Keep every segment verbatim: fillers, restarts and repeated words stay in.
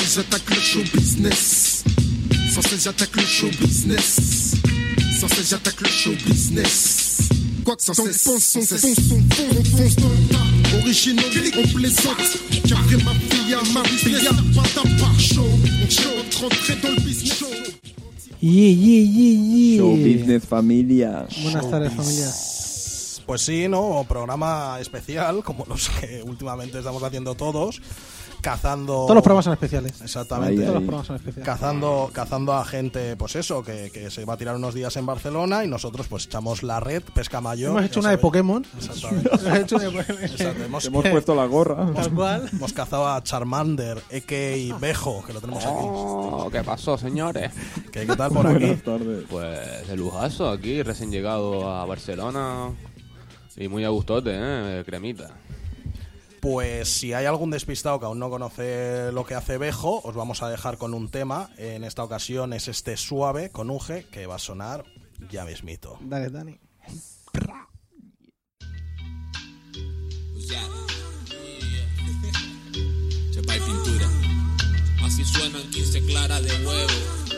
seize, j'attaque le show business. cent seize, j'attaque le show business. cent seize, j'attaque le show business. Quoi que ça fonce, fonce, fonce, fonce, fonce, fonce dans le tas. Originaux, on plaisante. Qu'après ma fille, ma fille, pas d'un par show. On show, rentrer dans le business show. Yeah, yeah, yeah, yeah. Show business familia. Buenas Show tardes, biz. familia. Pues sí, ¿no? Programa especial, como los que últimamente estamos haciendo todos. Cazando... Todos los programas son especiales. Exactamente. Ahí, Todos ahí. los programas son especiales. Cazando, cazando a gente, pues eso, que, que se va a tirar unos días en Barcelona y nosotros pues echamos la red, pesca mayor. Hemos hecho ya una de sabéis. Pokémon. Exactamente. Hemos hecho una de Pokémon. Exacto, hemos, Hemos puesto la gorra. Tal cual. hemos cazado a Charmander, a k a. Bejo, que lo tenemos aquí. Oh, ¿qué pasó, señores? ¿Qué, qué tal por aquí? Buenas tardes. Pues de lujazo aquí, recién llegado a Barcelona y muy a gustote, ¿eh? Cremita. Pues si hay algún despistado que aún no conoce lo que hace Bejo, os vamos a dejar con un tema. En esta ocasión es este Suave con un G que va a sonar ya mismito. Dale, Dani. Chepa y pintura. Así suenan quince claras de huevo.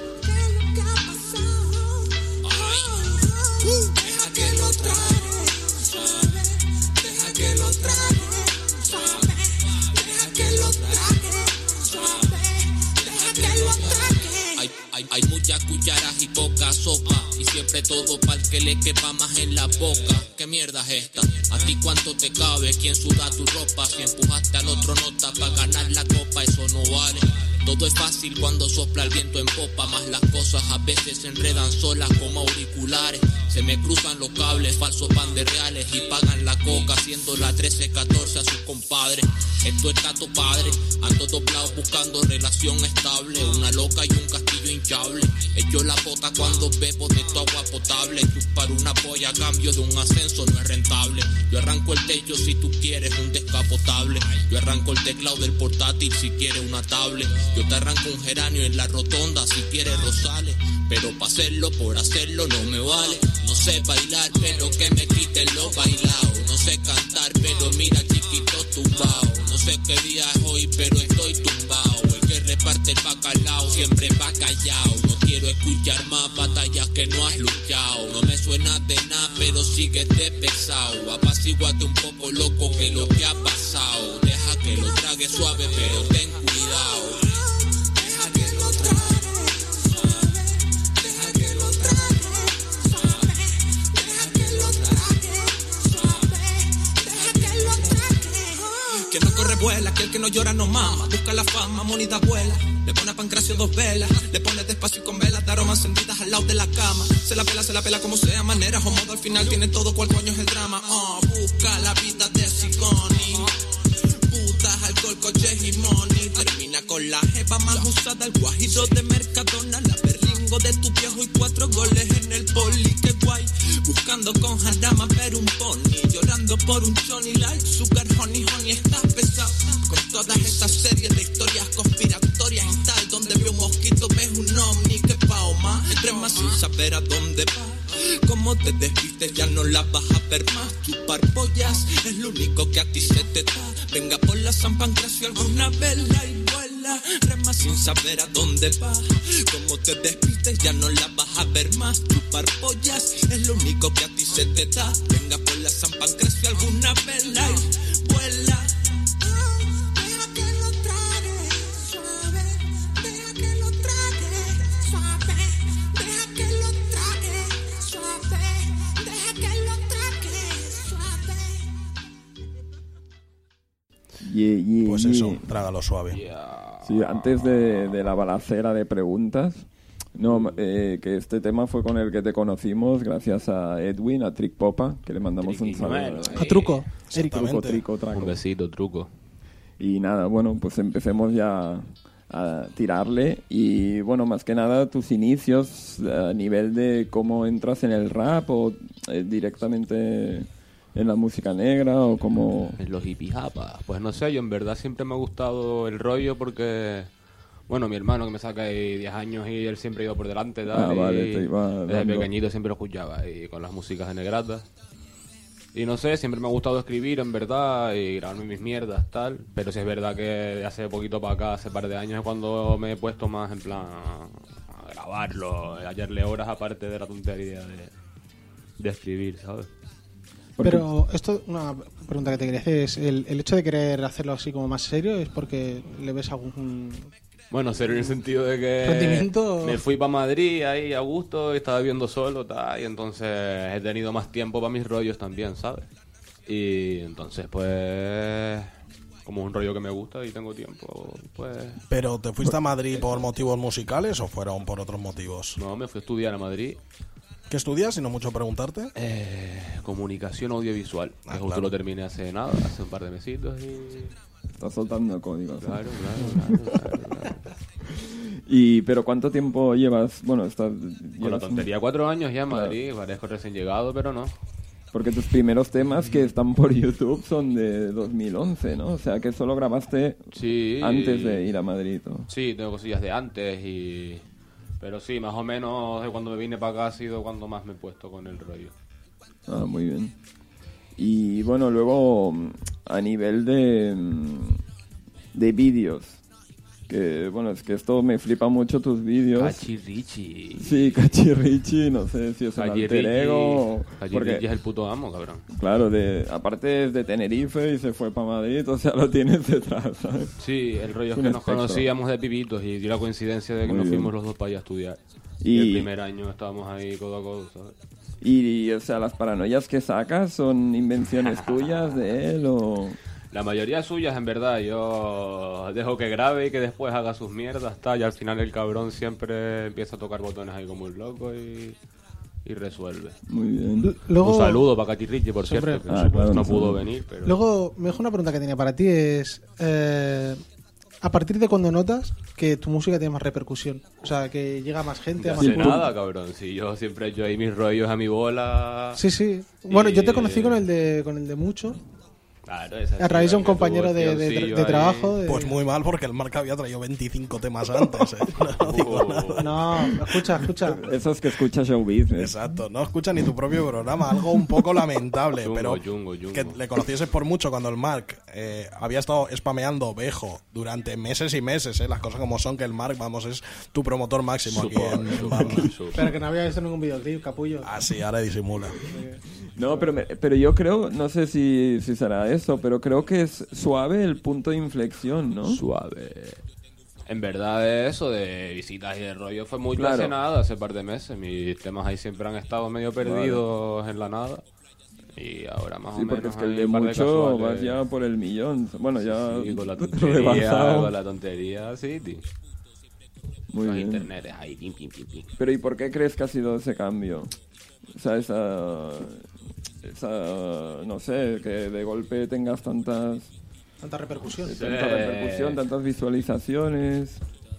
Ay. Deja que lo trague, suave. Deja que lo trague, suave. Deja que lo trague, suave. Deja que lo trague. Hay, hay, hay muchas cucharas y poca sopa. Y siempre todo pa'l que le quepa más en la boca. ¿Qué mierda es esta? ¿A ti cuánto te cabe? ¿Quién suda tu ropa? Si empujaste al otro nota pa' ganar la copa, eso no vale. Todo es fácil cuando sopla el viento en popa, más las cosas a veces se enredan solas como auriculares. Se me cruzan los cables, falsos pan de reales y pagan la coca haciendo la trece catorce a sus compadres. Esto está tu padre, ando doblado buscando relación estable, una loca y un castillo hinchable. Echo la bota cuando bebo de tu agua potable. Chupar una polla a cambio de un ascenso no es rentable. Yo arranco el techo si tú quieres un descapotable. Yo arranco el teclado del portátil si quieres una tablet. Yo te arranco un geranio en la rotonda si quieres rosales. Pero pa' hacerlo por hacerlo no me vale. No sé bailar pero que me quiten lo bailado. No sé cantar pero mira chiquito tumbao. No sé qué día es hoy pero estoy tumbao. El que reparte el bacalao siempre va callado. No quiero escuchar más batallas que no has luchado. No me suena de nada pero sigues de pesado. Apaciguate un poco loco que lo que ha pasado. Deja que lo trague suave pero ten cuidado. Deja que lo trague suave. Deja que lo trague suave. Deja que lo trague suave. Deja que lo trague. Que no corre vuela, que el que no llora no mama. Busca la fama, monita vuela. Le pone a Pancracio dos velas. Le pone despacio y con velas de aromas encendidas al lado de la cama. Se la pela, se la pela como sea, maneras o modo. Al final tiene todo cual coño es el drama. Oh, busca la vida de Sigoni. Putas, alcohol, coches y money. Termina con la jeva más usada, el guajiro de Mercadona. La berlingo de tu viejo y cuatro goles en el poli, que guay. Buscando con jarama ver un pony. Llorando por un Johnny like sugar honey, honey, estás pesado. Con todas estas series de historias conspiratorias y tal. Donde ve un mosquito, ves un ovni, que pa' más. Rema sin saber a dónde va. Como te desvistes ya no la vas a ver más. Chupar pollas es lo único que a ti se te da. Venga por la San Pancracio alguna vela y vuela. Rema sin saber a dónde va. Como te despistes ya no la vas a ver más. Chupar pollas es lo único que a ti se te da. Venga por la San Pancracio alguna vela y vuela. Deja que lo trague suave. Deja que lo trague suave. Deja que lo trague suave. Deja que lo trague suave. Yeah, yeah, Pues yeah. eso, trágalo suave. Sí, antes de, de la balacera de preguntas, no, eh, que este tema fue con el que te conocimos gracias a Edwin, a Trick Popa, que le mandamos un Triquiñuelo, saludo. A truco. Eric. Truco, Exactamente. trico, traco. Un besito, truco. Y nada, bueno, pues empecemos ya a tirarle. Y bueno, más que nada tus inicios a nivel de cómo entras en el rap o eh, directamente en la música negra o como... En los hippie japas. Pues no sé, yo en verdad siempre me ha gustado el rollo porque... Bueno, mi hermano que me saca ahí diez años y él siempre iba por delante, tal, Ah, vale, y te iba desde dando. pequeñito siempre lo escuchaba y con las músicas de negrata. Y no sé, siempre me ha gustado escribir, en verdad, y grabarme mis mierdas, tal. Pero sí es verdad que de hace poquito para acá, hace par de años, es cuando me he puesto más, en plan, a grabarlo, a hallarle horas aparte de la tontería de, de escribir, ¿sabes? Porque- Pero esto, una pregunta que te quería hacer es, el, el hecho de querer hacerlo así como más serio es porque le ves algún... Bueno, serio en el sentido de que ¿Rendimiento? me fui para Madrid ahí a gusto, y estaba viviendo solo, tal, y entonces he tenido más tiempo para mis rollos también, ¿sabes? Y entonces, pues, como es un rollo que me gusta y tengo tiempo, pues... ¿Pero te fuiste a Madrid por motivos musicales o fueron por otros motivos? No, me fui a estudiar a Madrid, ¿Qué estudias, si no mucho preguntarte? eh, comunicación audiovisual. Ah, que justo claro. lo terminé hace nada, hace un par de mesitos y... Estás soltando códigos. ¿eh? Claro, claro, claro, claro, claro. Y, pero ¿cuánto tiempo llevas? Bueno, estás... Con la llevas- tontería, cuatro años ya en Claro. Madrid, parezco recién llegado, pero no. Porque tus primeros temas que están por YouTube son de dos mil once, ¿no? O sea, que solo grabaste Sí. antes de ir a Madrid, ¿no? Sí, tengo cosillas de antes y... Pero sí, más o menos de cuando me vine para acá ha sido cuando más me he puesto con el rollo. Ah, muy bien. Y bueno, luego mm, a nivel de, mm, de vídeos, que bueno, es que esto me flipa mucho tus vídeos. Cachirrichi. Sí, Cachirrichi, no sé si es un alter Cachirrichi. ego. o- Cachirrichi Porque, es el puto amo, cabrón. claro, de, aparte es de Tenerife y se fue para Madrid, o sea, lo tienes detrás, ¿sabes? Sí, el rollo Es es un que nos espectro. conocíamos de pibitos y dio la coincidencia de que Muy nos bien. fuimos los dos para allá a estudiar. Y- Y el primer año estábamos ahí codo a codo, ¿sabes? Y, o sea, las paranoias que sacas son invenciones tuyas de él o... La mayoría suyas, en verdad, yo dejo que grabe y que después haga sus mierdas, tal, y al final el cabrón siempre empieza a tocar botones ahí como un loco y, y resuelve. Muy bien. Luego, Un saludo para Cachirrichi, por Siempre. cierto, que Ah, no, claro, no un pudo saludo. venir, pero... luego, me dejo una pregunta que tenía para ti es... eh, ¿a partir de cuándo notas que tu música tiene más repercusión? O sea, que llega a más gente, No a más hace público. nada, cabrón. Si yo siempre he hecho ahí mis rollos a mi bola... Sí, sí. Bueno, yo te Y- conocí con el de con el de Mucho, Claro, esa a través de un chica que tuvo compañero el de, de- guioncillo de ahí. trabajo. de- Pues muy mal, porque el Marc había traído veinticinco temas antes, ¿eh? No digo nada. No, escucha, escucha. Eso es que escucha show business. Exacto, no escucha ni tu propio programa, algo un poco lamentable, Chungo, pero chungo, chungo. que le conocieses por mucho cuando el Marc eh, había estado spameando Bejo durante meses y meses, ¿eh? Las cosas como son, que el Marc, vamos, es tu promotor máximo aquí Súper, en, en súper, Barna. súper. Pero que no había visto ningún videoclip, capullo. Ah, sí, ahora disimula. No, pero, me- pero yo creo, no sé si, si será eso, pero creo que es suave el punto de inflexión, ¿no? Suave. En verdad eso de visitas y de rollo fue muy Claro. hace nada, hace par de meses. Mis temas ahí siempre han estado medio perdidos en la nada. Y ahora más Sí, o menos porque es que el hay de un par de mucho casuales. vas ya por el millón. Bueno, ya Sí, con la tontería, rebasado. con la tontería, sí, tío. Muy Los bien. internetes ahí, pim, pim, pim, pim. Pero ¿y por qué crees que ha sido ese cambio? O sea, esa, esa no sé, que de golpe tengas tantas, Tanta repercusión. tanta repercusión, tantas visualizaciones.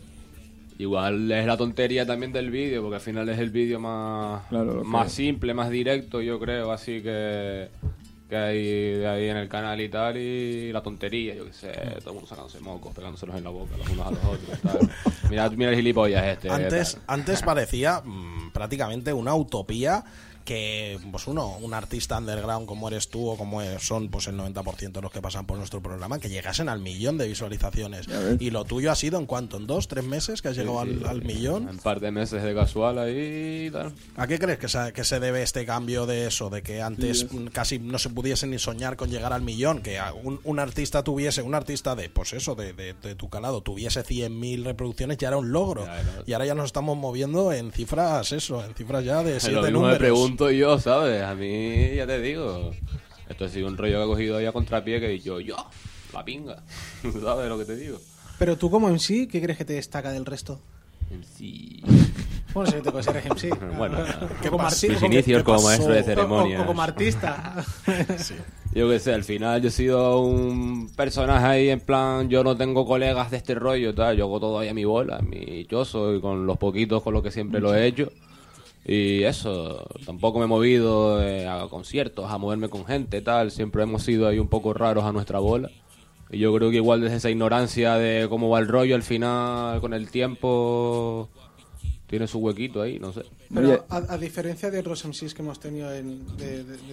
Igual es la tontería también del vídeo, porque al final es el vídeo más, Claro, lo que- más simple, más directo, yo creo, así que, que hay de ahí en el canal y tal, y la tontería, yo qué sé, todo el mundo sacándose mocos, pegándoselos en la boca los unos a los otros, tal. Mira, mira el gilipollas este. Antes, tal. antes parecía mm, prácticamente una utopía que pues uno, un artista underground como eres tú o como es- son pues el noventa por ciento de los que pasan por nuestro programa, que llegasen al millón de visualizaciones. Ya ves. Y lo tuyo ha sido en cuánto, en dos, tres meses que has llegado Sí, al, al millón. Un par de meses de casual ahí y tal. ¿A qué crees que se, que se debe este cambio de eso? De que antes mm, casi no se pudiese ni soñar con llegar al millón, que a un, un artista tuviese, un artista de, pues eso, de, de, de tu calado, tuviese cien mil reproducciones, ya era un logro. Ya era. Y ahora ya nos estamos moviendo en cifras, eso, en cifras ya de Lo siete mismo números. me pregunto yo, ¿sabes? A mí, ya te digo, esto ha sido un rollo que he cogido ahí a contrapié que he dicho, yo, la pinga, ¿sabes lo que te digo? Pero tú como M C, ¿qué crees que te destaca del resto? Sí. Bueno, si te consideras M C. Bueno, ¿Qué como arti- mis como- inicios qué como pasó? maestro de o- o- ceremonias. o como artista. Yo qué sé, al final yo he sido un personaje ahí en plan, yo no tengo colegas de este rollo, tal, yo hago todo ahí a mi bola, mi yo soy con los poquitos con los que siempre lo he hecho. Y eso, tampoco me he movido eh, a conciertos, a moverme con gente, tal, siempre hemos sido ahí un poco raros a nuestra bola. Y yo creo que igual desde esa ignorancia de cómo va el rollo, al final, con el tiempo, tiene su huequito ahí, no sé. Pero Oye. a, a diferencia de otros M Cs que hemos tenido en, de, de- de-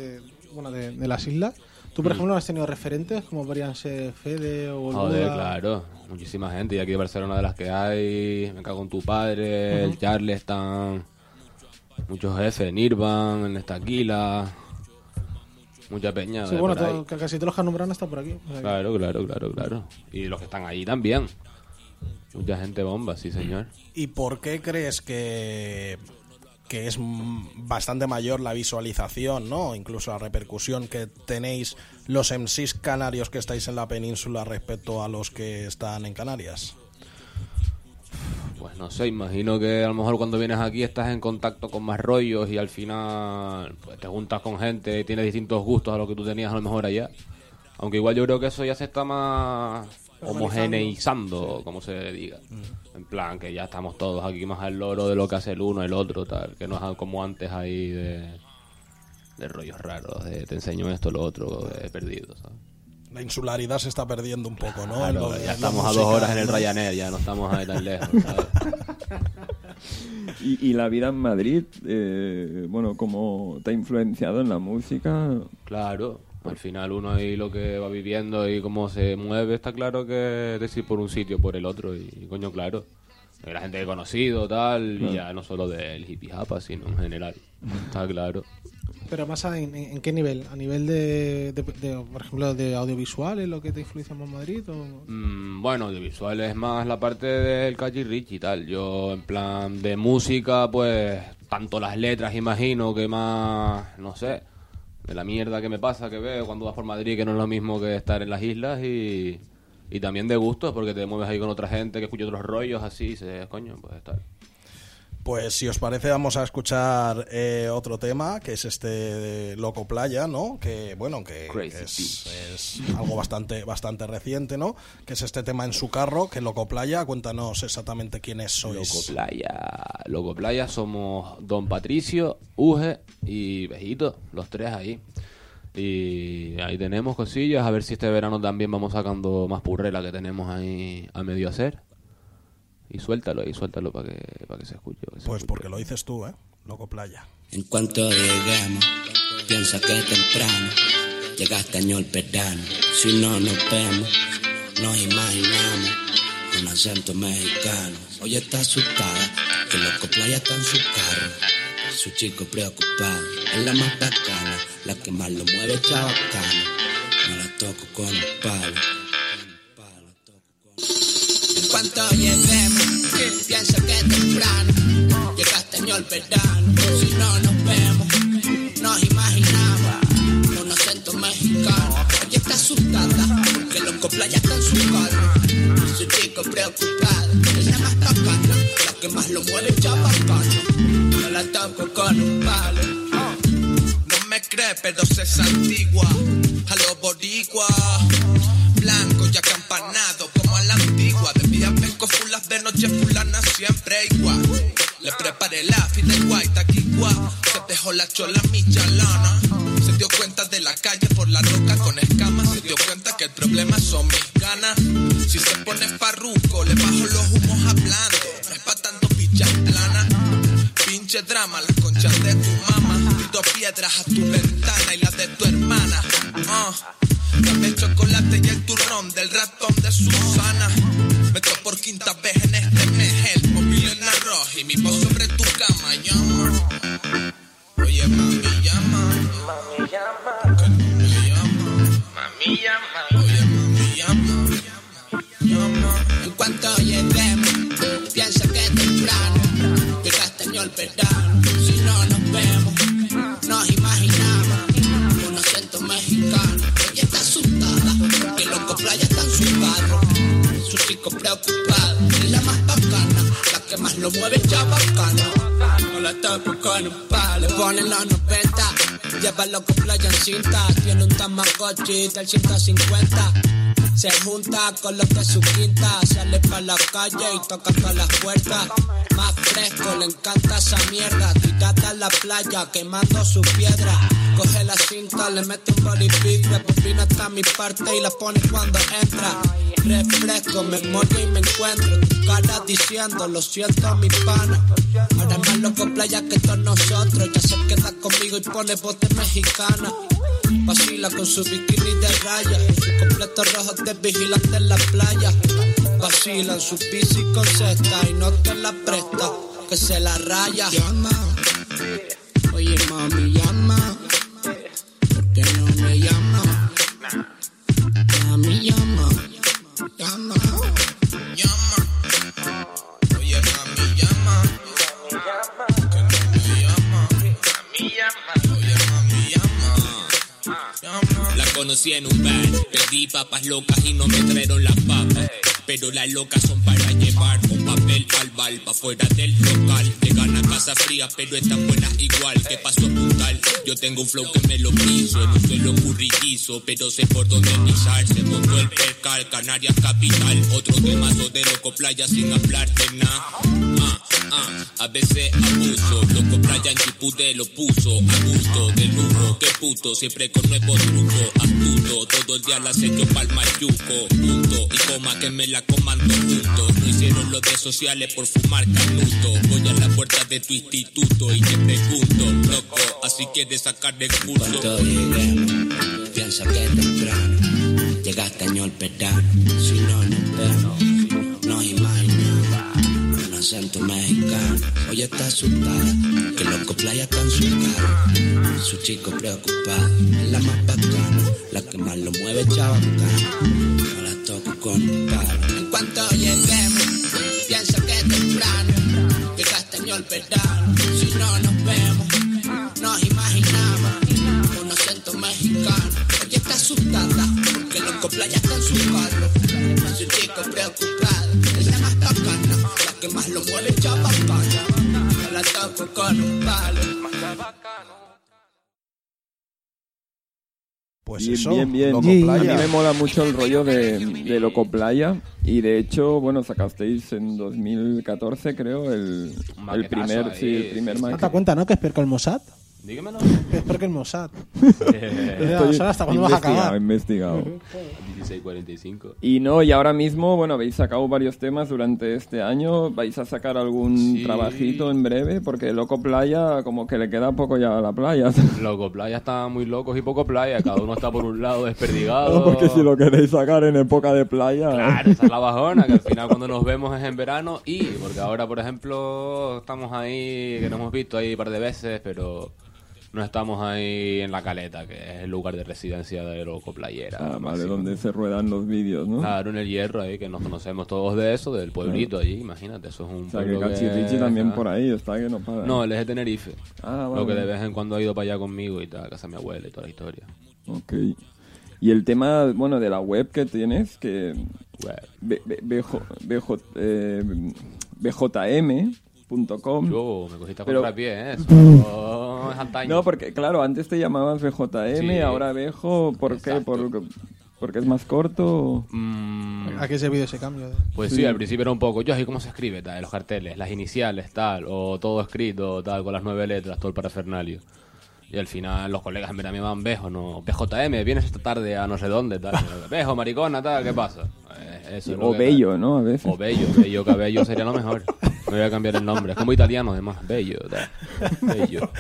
bueno, de, de las islas. ¿Tú, por Mm. ejemplo, has tenido referentes como podrían ser Fede o Joder, Boluda? claro, muchísima gente. Y aquí de Barcelona de las que hay, Me cago en tu padre, Ujú. el Charleston, muchos jefes, Nirvan, el Estaquila, mucha peña. Sí, de bueno, por ahí. todo- que casi todos los que han nombrado están por aquí. O sea que- Claro, claro, claro, claro. Y los que están allí también. Mucha gente bomba, sí, señor. ¿Y por qué crees que, que es mm, bastante mayor la visualización, ¿no? Incluso la repercusión que tenéis los M Cs canarios que estáis en la península respecto a los que están en Canarias? Pues no sé, imagino que a lo mejor cuando vienes aquí estás en contacto con más rollos y al final pues te juntas con gente, tienes distintos gustos a lo que tú tenías a lo mejor allá. Aunque igual yo creo que eso ya se está más homogeneizando, como se diga. En plan, que ya estamos todos aquí más al loro de lo que hace el uno, el otro, tal. Que no es como antes ahí de, de rollos raros, de te enseño esto, lo otro, de perdido, ¿sabes? La insularidad se está perdiendo un poco, ¿no? Claro, En lo de ya la estamos a música, dos horas en el ¿no? Ryanair, ya no estamos ahí tan lejos, ¿sabes? Y, y la vida en Madrid, eh, bueno, ¿cómo te ha influenciado en la música? Claro, al final uno ahí lo que va viviendo y cómo se mueve, está claro que es decir por un sitio por el otro y coño, claro. De la gente que he conocido, tal, y ya no solo del hippie japa, sino en general. Está claro. Pero más a- en, en qué nivel, a nivel de, de- de, por ejemplo, de audiovisuales, lo que te influencia más en Madrid o... Mm, bueno, audiovisual es más la parte del Cachi Rich y tal. Yo, en plan de música, pues, tanto las letras, imagino, que más, no sé, de la mierda que me pasa, que veo cuando vas por Madrid, que no es lo mismo que estar en las islas y, y también de gustos, porque te mueves ahí con otra gente que escucha otros rollos así, y se, coño, pues tal. Pues si os parece vamos a escuchar eh, otro tema, que es este de Loco Playa, ¿no? Que bueno, que, Crazy que es, Beach. es algo bastante bastante reciente, ¿no? Que es este tema En su carro, que Loco Playa, cuéntanos exactamente quiénes sois. Loco Playa. Loco Playa somos Don Patricio, Uge y Vejito, los tres ahí. Y ahí tenemos cosillas, a ver si este verano también vamos sacando más purrela que tenemos ahí a medio hacer. Y suéltalo ahí, suéltalo para que, para que se escuche. para que se Pues escuche. porque lo dices tú, ¿eh? Loco Playa. En cuanto lleguemos, piensa que es temprano. Llegaste año el verano. Si no nos vemos, nos imaginamos con acento mexicano. Hoy está asustada, que Loco Playa está en su carro. Su chico preocupado, es la más bacana, la que más lo mueve chabacano. No la toco con un palo. En cuanto lleguemos, piensa que es temprano. Llegaste año el verano. Si no nos vemos, nos imaginamos con acento mexicano. Ella está asustada porque Loco Playa está en su carro. Su chico preocupado, es la más bacana, la que más lo mueve chabacano. No la toco con un palo. No me cree, pero se es antigua. A los boricua, blanco y acampanado como a la antigua. De día vengo fulas, de noche fulana, siempre igual. Le preparé la fidel white aquí guau. Se dejó la chola michalana. Se dio cuenta de la calle por la roca con escamas. Se dio cuenta que el problema son mis ganas. Si se pone farruco, le bajo los humos hablando. No es pa' tanto picha plana. Pinche drama, las conchas de tu mamá. Tiro piedras a tu ventana y las de tu hermana. Uh. Dame el chocolate y el turrón del ratón de Susana. Meto por quinta vez en este mes el móvil en arroz y mi voz sobre tu cama. Llama. Oye, mami, llama. Mami, llama. Que no me llama. Mami, llama. Oye, mami, llama. Llama. En cuanto lleguemos, piensa que es temprano. Llegaste año el verano. Si no nos vemos, nos imaginamos con acento mexicano. Ella está asustada porque Loco Playa está en su carro. Su chico preocupado, es la más bacana, la que más lo mueve ya bacana. No la toco con un palo. Le ponen los noventa, lleva Loco Playa en cinta. Tiene un Tamagotchi del ciento cincuenta. Se junta con lo que es su quinta. Sale pa' la calle y toca todas las puertas. Más fresco, le encanta esa mierda. Tirate a la playa quemando su piedra. Coge la cinta, le mete un body pick. Rebobina hasta mi parte y la pone cuando entra. Refresco, memoria y me encuentro. Tu cara diciendo, lo siento mi pana. Ahora es más Loco Playa que todos nosotros. Ya se queda conmigo y pone bote mexicana. Vacila con su bikini de raya, su completo rojo de vigilante en la playa. Vacila en su bici con cesta y no te la presta, que se la raya. Llama, oye mami, llama. ¿Por qué no me llama? Mami, llama, llama. Llama. Oye, mami, llama. Que no me llama. Mami, llama. Oye, mami, llama. Llama. La conocí en un bar, pedí papas locas y no me trajeron las papas. Pero las locas son para llevar un papel al bar, pa' fuera del local. Llegan a casa fría, pero están buenas igual. ¿Qué pasó a puntal? Yo tengo un flow que me lo piso, no soy lo curriquizo, pero sé por dónde pisar. Se montó el percal, Canarias capital. Otro temazo de loco playa sin hablarte nada. Ah, ah, a veces abuso. Loco playa en Chipute lo puso a gusto, de lujo. Qué puto, siempre con nuevo truco. Astuto, todo el día la hecho pa'l mayuco. Punto y coma que me la comando juntos. No hicieron los de sociales por fumar canuto. Voy a la puerta de tu instituto y te pregunto, loco, así quieres sacar del curso. Cuando lleguemos, piensa que es temprano. Llegaste año el verano, si no nos vemos, nos imaginamos un acento mexicano. Hoy está asustada, que loco playa está en su cara. Su chico preocupado, es la más bacana, la que más lo mueve chabacana. No la toco con un palo. En cuanto lleguemos, piensa que es temprano. Llegaste año el verano, si no nos vemos, nos imaginamos un acento mexicano. Ella está asustada porque loco playa está en su carro. Su chico preocupado, es la más bacana, la que más lo mueve chabacana. No la toco con un palo. Pues bien, eso, bien, bien. Loco Sí. Playa. A mí me mola mucho el rollo de, de Loco Playa. Y de hecho, bueno, sacasteis en dos mil catorce, creo, el, el maquetazo primer, ahí, sí, el primer sí, sí. ¿No maquet. te das cuenta, no? Que es peor que el Mossad. Dígamelo. Que es peor que el Mossad. Eh, O sea, ¿hasta cuándo vas a investigado, acabar? investigado. dieciséis cuarenta y cinco. Y no, y ahora mismo, bueno, habéis sacado varios temas durante este año. ¿Vais a sacar algún Sí. trabajito en breve? Porque Loco Playa, como que le queda poco ya a la playa. Loco playa está muy locos y poco playa. Cada uno está por un lado desperdigado. Porque si lo queréis sacar en época de playa. Claro, esa es la bajona, que al final cuando nos vemos es en verano y, porque ahora, por ejemplo, estamos ahí, que nos hemos visto ahí un par de veces, pero no estamos ahí en La Caleta, que es el lugar de residencia de Loco Playera. Ah, vale, máximo. donde se ruedan los vídeos, ¿no? Claro, en el Hierro ahí, que nos conocemos todos de eso, del pueblito allí, imagínate, eso es un O sea, que pueblo Cachirrichi también ah. por ahí está, que no para. No, él es de Tenerife. Ah, vale. Lo que de vez en cuando ha ido para allá conmigo y tal, a casa de mi abuela y toda la historia. Ok. Y el tema, bueno, de la web que tienes, que... Bueno, B- B- BJ, BJ, eh, B J M punto com. yo me cogiste a Pero- contrapié, ¿eh? Eso es antaño. No, porque, claro, antes te llamabas B J M, Sí. ahora Bejo, ¿por qué? Exacto. ¿Por, ¿Porque es más corto? Mm, ¿A qué se servido ese cambio? Pues sí, al principio era un poco, yo, ¿y cómo se escribe? Tal, los carteles, las iniciales, tal, o todo escrito, tal, con las nueve letras, todo el parafernalio. Y al final los colegas en verdad me llaman Bejo, no, B J M, vienes esta tarde a no sé dónde, tal. Bejo, maricona, tal, ¿qué pasa? Eh, eso es lo O que- Bello, ¿no? A veces. O Bello, Bello Cabello sería lo mejor. Me voy a cambiar el nombre, es como italiano además, Bello, tal. Bello.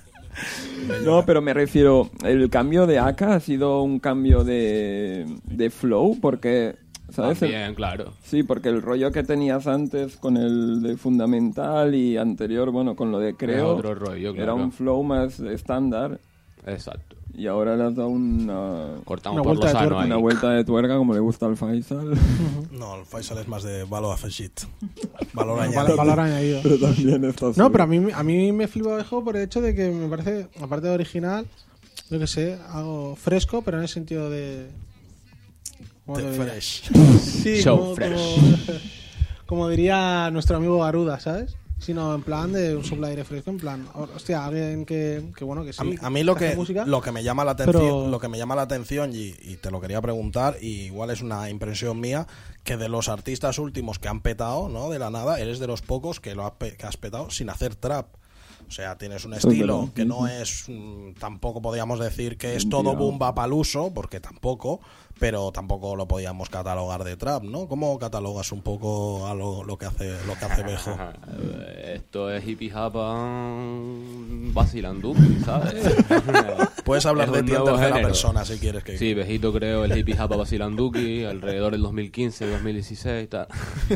No, pero me refiero, el cambio de A K ha sido un cambio de, de flow, porque, ¿sabes? El- También, claro. Sí, porque el rollo que tenías antes con el de Fundamental y anterior, bueno, con lo de Creo, Es otro rollo, era claro. un flow más estándar Exacto. y ahora le has dado una, Cortamos Una por lo vuelta de sano tuerca, ahí. una vuelta de tuerca como le gusta al Faisal. No, el Faisal es más de valor afegit. Valor Valor, añadido. valor añadido. Pero también está No, subido. pero a mí, a mí me flipa Bejo por el hecho de que me parece, aparte de original, yo que sé, algo fresco, pero en el sentido de... ¿cómo De te diría? fresh. Sí, Show como, fresh. como- como diría nuestro amigo Garuda, ¿sabes? Sino en plan de un soplo de aire fresco, en plan, hostia, alguien que, que bueno, que sí. A mí, a mí lo hace que música, lo que me llama la atención, pero- lo que me llama la atención y, y te lo quería preguntar, y igual es una impresión mía, que de los artistas últimos que han petado, ¿no? De la nada, eres de los pocos que lo has, pe- que has petado sin hacer trap. O sea, tienes un Eso es estilo verdad, que sí, no sí. es, mm, tampoco podríamos decir que es Mentira. todo bumba para el uso, porque tampoco, pero tampoco lo podíamos catalogar de trap, ¿no? ¿Cómo catalogas un poco a lo, lo que hace lo que hace Bejo? Esto es hippie japa vacilando, ¿sabes? Puedes hablar Es de un ti en nuevo tercera género. persona si quieres que... Sí, Vejito creo el hippie japa vacilanduki alrededor del dos mil quince, dos mil dieciséis, tal.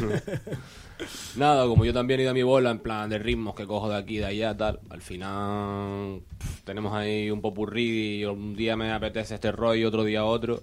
Nada, como yo también he ido a mi bola en plan de ritmos que cojo de aquí y de allá, tal. Al final pff, tenemos ahí un popurrí y un día me apetece este rollo, otro día otro.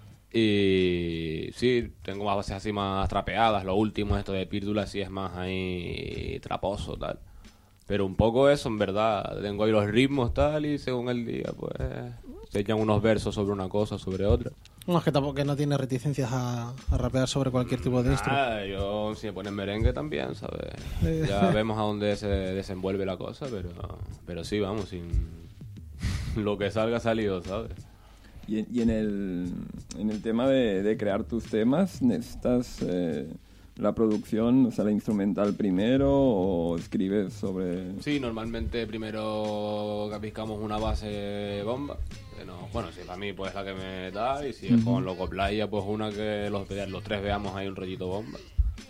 Y sí, tengo más bases así más trapeadas. Lo último, esto de Pírdula, sí es más ahí traposo, tal. Pero un poco eso, en verdad. Tengo ahí los ritmos, tal, y según el día, pues se echan unos versos sobre una cosa, sobre otra. No, es que tampoco que no tiene reticencias a, a rapear sobre cualquier tipo de instrumento. Ah, yo si me ponen merengue también, ¿sabes? Eh. Ya vemos a dónde se desenvuelve la cosa, pero pero sí, vamos, sin lo que salga ha salido, ¿sabes? Y, en- y en, el, en el tema de, de crear tus temas, ¿necesitas eh, la producción, o sea, la instrumental primero o escribes sobre...? Sí, normalmente primero capiscamos una base bomba. Que no, bueno, si para mí pues la que me da, y si es con Loco Playa, pues una que los, ve- los tres veamos ahí un rollito bomba.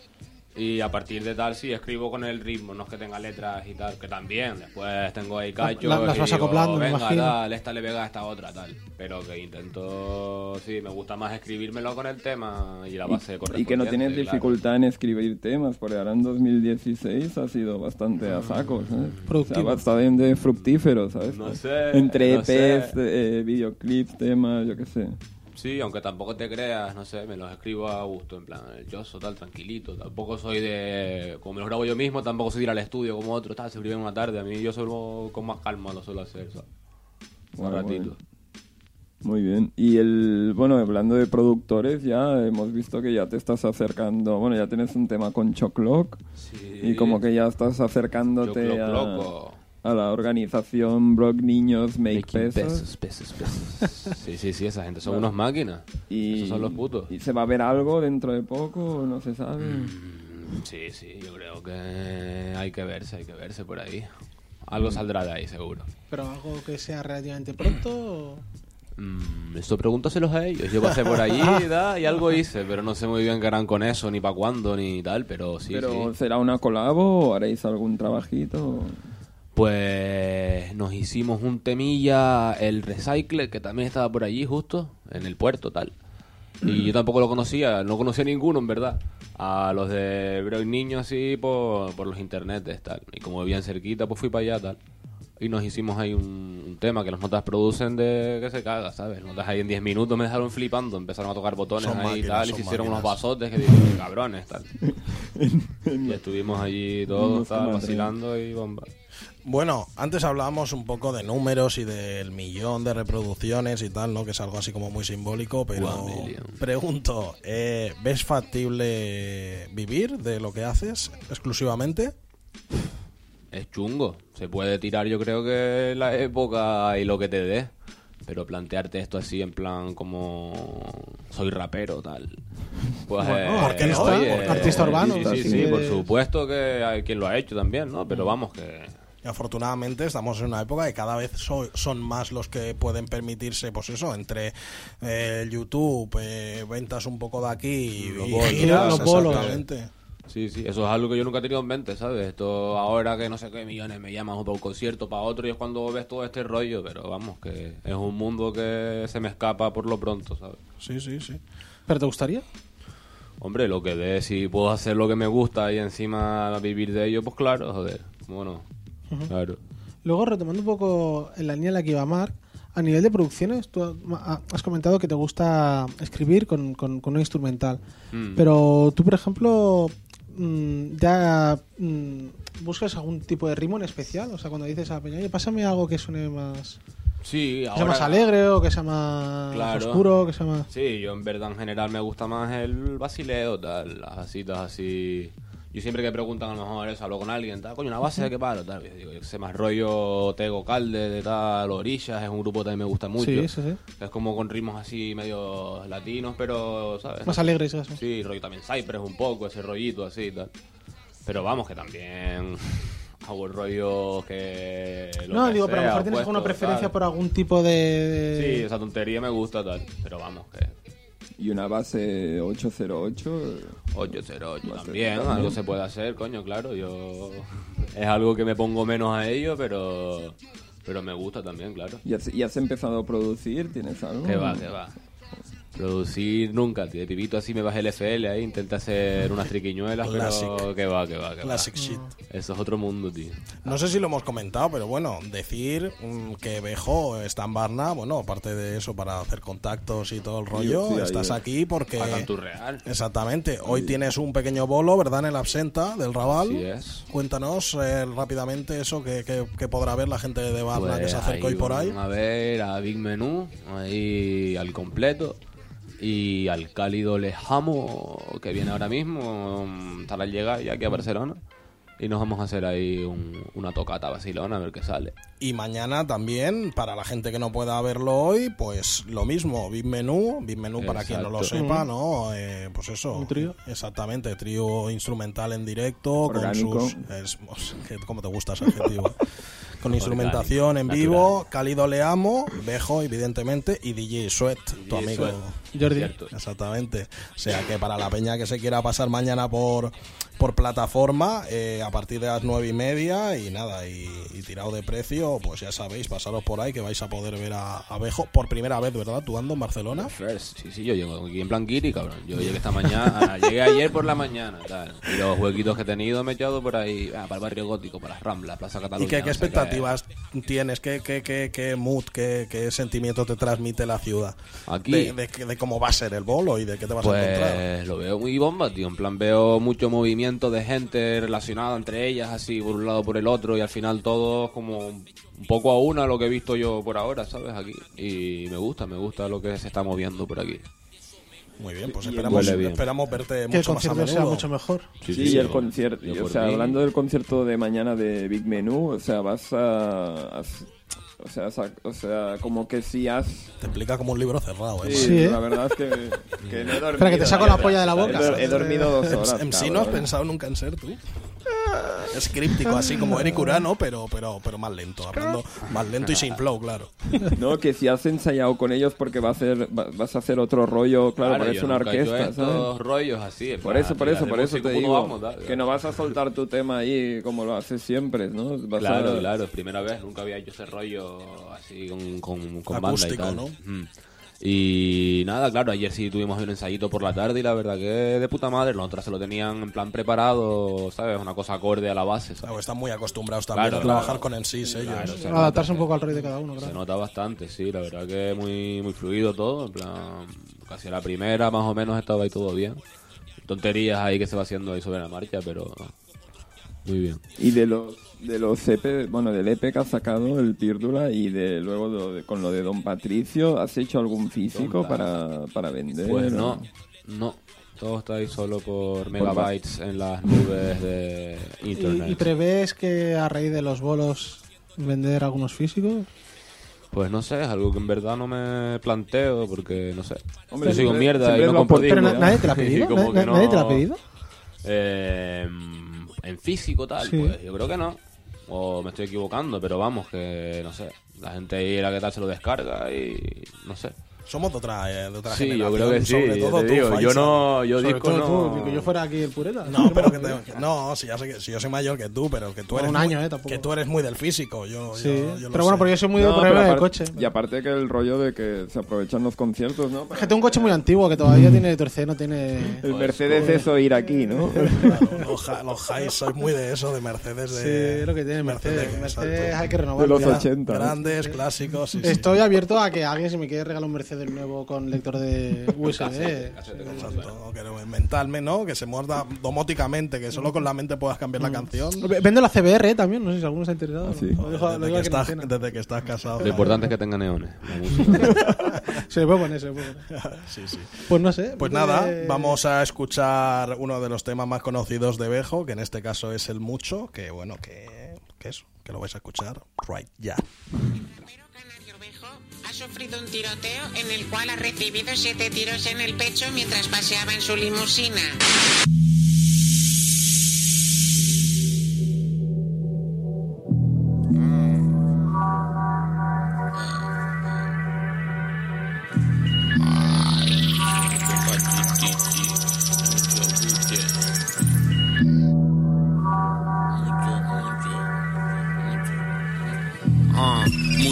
Y a partir de tal, sí, escribo con el ritmo, no es que tenga letras y tal, que también. Después tengo ahí cachos La- las y vas digo, acoplando, me venga, imagino. tal, esta le pega a esta otra, tal. Pero que intento, sí, me gusta más escribírmelo con el tema y la base correspondiente. Y que no tienes claro. dificultad en escribir temas, porque ahora en dos mil dieciséis ha sido bastante a saco, ¿sabes? Productivo. O sea, bastante fructífero, ¿sabes? No sé, Entre no E Pes, sé. eh, videoclips, temas, yo qué sé. Sí, aunque tampoco te creas, no sé, me los escribo a gusto, en plan, el yoso, tal, tranquilito. Tampoco soy de... Como me los grabo yo mismo, tampoco soy de ir al estudio como otro, tal, se escribe en una tarde. A mí yo solo con más calma lo suelo hacer, ¿sabes? Un Bueno, ratito. bueno. Muy bien. Y el, bueno, hablando de productores, ya hemos visto que ya te estás acercando, bueno, ya tienes un tema con Choclock Sí. y como que ya estás acercándote Choclock, a, loco. a la organización Brock Niños Make Making Pesos. pesos, pesos, pesos. Sí, sí, sí, esa gente son unos máquinas. Y, Esos son los putos. ¿Y se va a ver algo dentro de poco? No se sabe. Mm, Sí, sí, yo creo que hay que verse, hay que verse por ahí. Algo saldrá de ahí, seguro. Pero algo que sea relativamente pronto. o- Mm, esto pregúntaselos a ellos. Yo pasé por allí da, y algo hice, pero no sé muy bien qué harán con eso, ni para cuándo, ni tal, pero sí, ¿Pero sí. será una colabo o haréis algún trabajito? Pues nos hicimos un temilla, el Recycle, que también estaba por allí justo, en el puerto, tal. Y yo tampoco lo conocía, no conocía ninguno, en verdad. A los de Brock Niños así por, por los internetes, tal. Y como vivían cerquita, pues fui para allá, tal. Y nos hicimos ahí un, un tema que los notas producen de que se caga, ¿sabes? Notas ahí en diez minutos me dejaron flipando, empezaron a tocar botones Son ahí y máquinas, tal, y son se hicieron unos máquinas. vasotes que digo, qué cabrones, tal. Y estuvimos allí todos, Unos tal, tomates. vacilando y bomba. Bueno, antes hablábamos un poco de números y del millón de reproducciones y tal, ¿no? Que es algo así como muy simbólico, pero One million. pregunto, eh, ¿ves factible vivir de lo que haces exclusivamente? Es chungo. Se puede tirar, yo creo que la época y lo que te dé. Pero plantearte esto así en plan como soy rapero, tal. Pues Bueno, eh, artista, oye, artista urbano, Sí, sí, sí, sí, sí, por eres- supuesto que hay quien lo ha hecho también, ¿no? Pero vamos que... Y afortunadamente estamos en una época que cada vez so- son más los que pueden permitirse, pues eso, entre eh, el YouTube, eh, ventas un poco de aquí Los y bolos, giras, los bolos. exactamente. Sí, sí, eso es algo que yo nunca he tenido en mente, ¿sabes? Esto ahora que no sé qué millones me llaman para un concierto, para otro, y es cuando ves todo este rollo, pero vamos, que es un mundo que se me escapa por lo pronto, ¿sabes? Sí, sí, sí. ¿Pero te gustaría? Hombre, lo que dé, si puedo hacer lo que me gusta y encima vivir de ello, pues claro, joder, ¿cómo no? Claro. Luego, retomando un poco en la línea en la que iba Marc, a nivel de producciones, tú ha- has comentado que te gusta escribir con, con, con un instrumental. Mm. Pero tú, por ejemplo, mm, ya mm, buscas algún tipo de ritmo en especial. O sea, cuando dices a Peña, oye, pásame algo que suene más, Sí, que sea ahora... más alegre o que sea más Claro. oscuro, que sea más... Sí, yo en verdad en general me gusta más el vacileo, tal, las citas así. Yo siempre que preguntan a lo mejor eso, hablo con alguien, tal, coño, ¿una base de qué palo? Tal, yo digo, yo sé más rollo Tego Calde, de tal, Orillas, es un grupo que también me gusta mucho. Sí, sí, sí. Es como con ritmos así medio latinos, pero, ¿sabes? Más alegres, eso. Sí, rollo también Cypress un poco, ese rollito así y tal. Pero vamos, que también o el rollo que... lo No, que digo, pero a lo sea, mejor tienes puesto, alguna preferencia tal. por algún tipo de... Sí, esa tontería me gusta tal, pero vamos, que... Y una base ocho cero ocho. ocho cero ocho Base también, también. algo se puede hacer, coño, claro, yo... Es algo que me pongo menos a ello, pero... Pero me gusta también, claro. ¿Y has, y has empezado a producir? ¿Tienes algo? Que va, que va. Producir nunca, tío. De pibito así me bajé el F L ahí, intenté hacer unas triquiñuelas, pero Classic. que va, que va, que Classic va. shit. Eso es otro mundo, tío. No sé si lo hemos comentado, pero bueno, decir mm, que Bejo está en Barna, bueno, aparte de eso, para hacer contactos y todo el rollo, sí, ahí estás es. aquí porque... A Canturreal. Exactamente. Hoy tienes un pequeño bolo, ¿verdad? En el Absenta del Raval. Así es. Cuéntanos eh, rápidamente eso que, que- que podrá ver la gente de Barna que Pues se acerca hoy por ahí. van A ver a Big Menú, ahí al completo. Y al cálido Lejamo, que viene ahora mismo, mm, estará al llegar ya aquí a Barcelona. Y nos vamos a hacer ahí un- una tocata a Barcelona, a ver qué sale. Y mañana también, para la gente que no pueda verlo hoy, pues lo mismo, Big Menú, Big Menú para quien no lo Exacto. sepa, ¿no? Eh, pues eso. Un trío. Exactamente, trío instrumental en directo, Orgánico. con sus... Es, que- ¿Cómo te gusta ese adjetivo? Con instrumentación en natural. vivo, Cálido Leamo, Bejo, evidentemente, y D J Sweat, tu D J amigo. Sweat. Jordi. Cierto. Exactamente. O sea que para la peña que se quiera pasar mañana por, por plataforma, eh, a partir de las nueve y media y nada, y, y tirado de precio, pues ya sabéis, pasaros por ahí que vais a poder ver a, a Bejo por primera vez, ¿verdad? ¿Tú ando en Barcelona? First. Sí, sí, yo llego aquí en plan Kiri, cabrón. Yo llegué esta mañana, llegué ayer por la mañana, tal. Y los huequitos que he tenido me he echado por ahí, ah, para el barrio gótico, para las Ramblas, Plaza Cataluña. ¿Y qué, qué no sé expectativas tienes? ¿Qué, qué, qué, qué mood, qué, qué sentimiento te transmite la ciudad? Aquí. De, de, de cómo va a ser el bolo y de qué te vas a encontrar. Pues lo veo muy bomba, tío. En plan, veo mucho movimiento de gente relacionada entre ellas, así por un lado por el otro, y al final todos como un poco a una lo que he visto yo por ahora, ¿sabes? Aquí. Y me gusta, me gusta lo que se está moviendo por aquí. Muy bien, pues Y esperamos, huele bien. esperamos verte Que el mucho más a concierto sea menudo. mucho mejor. Sí, y el concierto. yo y, o por sea, mí. hablando del concierto de mañana de Big Menú, o sea, vas a. a- o, sea, sa- o sea, como que si has. Te explica como un libro cerrado, ¿eh? Sí, Sí, ¿eh? la verdad es que, que no he dormido. Espera, que te saco la polla de la He boca. dor- He, dormido dos horas. En sí no has cabrón. pensado nunca en ser tú. Es críptico, así como Eric Urano, pero, pero, pero más lento, hablando más lento y sin flow, claro. No, que si has ensayado con ellos porque va a hacer, va- vas a hacer otro rollo, claro, porque es yo una nunca he hecho orquesta, estos ¿sabes? rollos así. en Por plan, eso, por tirar eso, de por eso música te como digo vamos, tal. que no vas a soltar tu tema ahí como lo haces siempre, ¿no? Vas Claro, a- claro, es primera vez, nunca había hecho ese rollo así con, con, con banda y Acústico, tal. ¿no? Mm. Y nada, claro, ayer sí tuvimos un ensayito por la tarde y la verdad que de puta madre, los otros se lo tenían en plan preparado, ¿sabes? Una cosa acorde a la base, ¿sabes? Claro, están muy acostumbrados también Claro, a trabajar claro. con en sí ellos. Claro, se Adaptarse un poco al rey de cada uno, Se claro. nota bastante, sí, la verdad que muy, muy fluido todo, en plan, casi a la primera más o menos estaba ahí todo bien. Tonterías ahí que se va haciendo ahí sobre la marcha, pero muy bien. Y de los de los E P, bueno, del E P que has sacado, el Pírdula, y de luego lo de- con lo de Don Patricio, ¿has hecho algún físico Don para, para vender? Pues o- no, no. Todo está ahí solo por megabytes en las nubes de internet. ¿Y, y prevés que a raíz de los bolos vender algunos físicos? Pues no sé, es algo que en verdad no me planteo porque no sé. Hombre, Yo sigo siempre- mierda siempre y no lo compro podéis- Pero discos, na- ya. nadie te la ha pedido. Y como ¿Nadie, que no- nadie te la ha pedido? Eh, en físico tal, Sí. pues yo creo que no. O me estoy equivocando, pero vamos, que no sé. La gente ahí la que tal se lo descarga y no sé. Somos de otra, eh, de otra Sí, yo generación. creo que sí, sobre yo todo te tú, digo, yo Faisal. no, yo Sobre disco todo no. tú, que yo fuera aquí el pureta. No, pero que te- que- no, si, ya sé que, si yo soy mayor que tú, pero que tú No, eres un muy, año, eh, tampoco. que tú eres muy del físico. Yo, Sí, yo- yo no pero bueno, sé. porque yo soy muy No, de pero ponerme de aparte- coche. Y aparte que el rollo de que se aprovechan los conciertos, ¿no? Es que tengo un coche muy antiguo que todavía tiene torce, no tiene... El Mercedes eso ir aquí, ¿no? Claro, los, ja- los Highs, sois muy de eso, de Mercedes. Sí, De, es lo que tiene Mercedes. exacto. Mercedes hay que De renovarlo. los ya. ochenta. ¿no? Grandes, clásicos. Sí, sí. Estoy abierto a que alguien, si me quiere regalar un Mercedes nuevo con lector de U S B. Exacto, que no- mentalmente, ¿no? Que se muerda domóticamente, que solo con la mente puedas cambiar la canción. Vendo la C B R también, no sé si alguno se ha interesado. Ah, sí. Lo dejo- lo Desde digo que, aquí en estás, antena. desde que estás casado. Lo importante es que tenga neones. la música. Se le puede poner, se le puede poner. Sí, sí. Pues no sé. Pues eh, nada, vamos a escuchar uno de los temas más conocidos de Bejo, que en este caso es el Mucho, que bueno, que, que eso, que lo vais a escuchar right ya. Pero Canario Bejo ha sufrido un tiroteo en el cual ha recibido siete tiros en el pecho mientras paseaba en su limusina.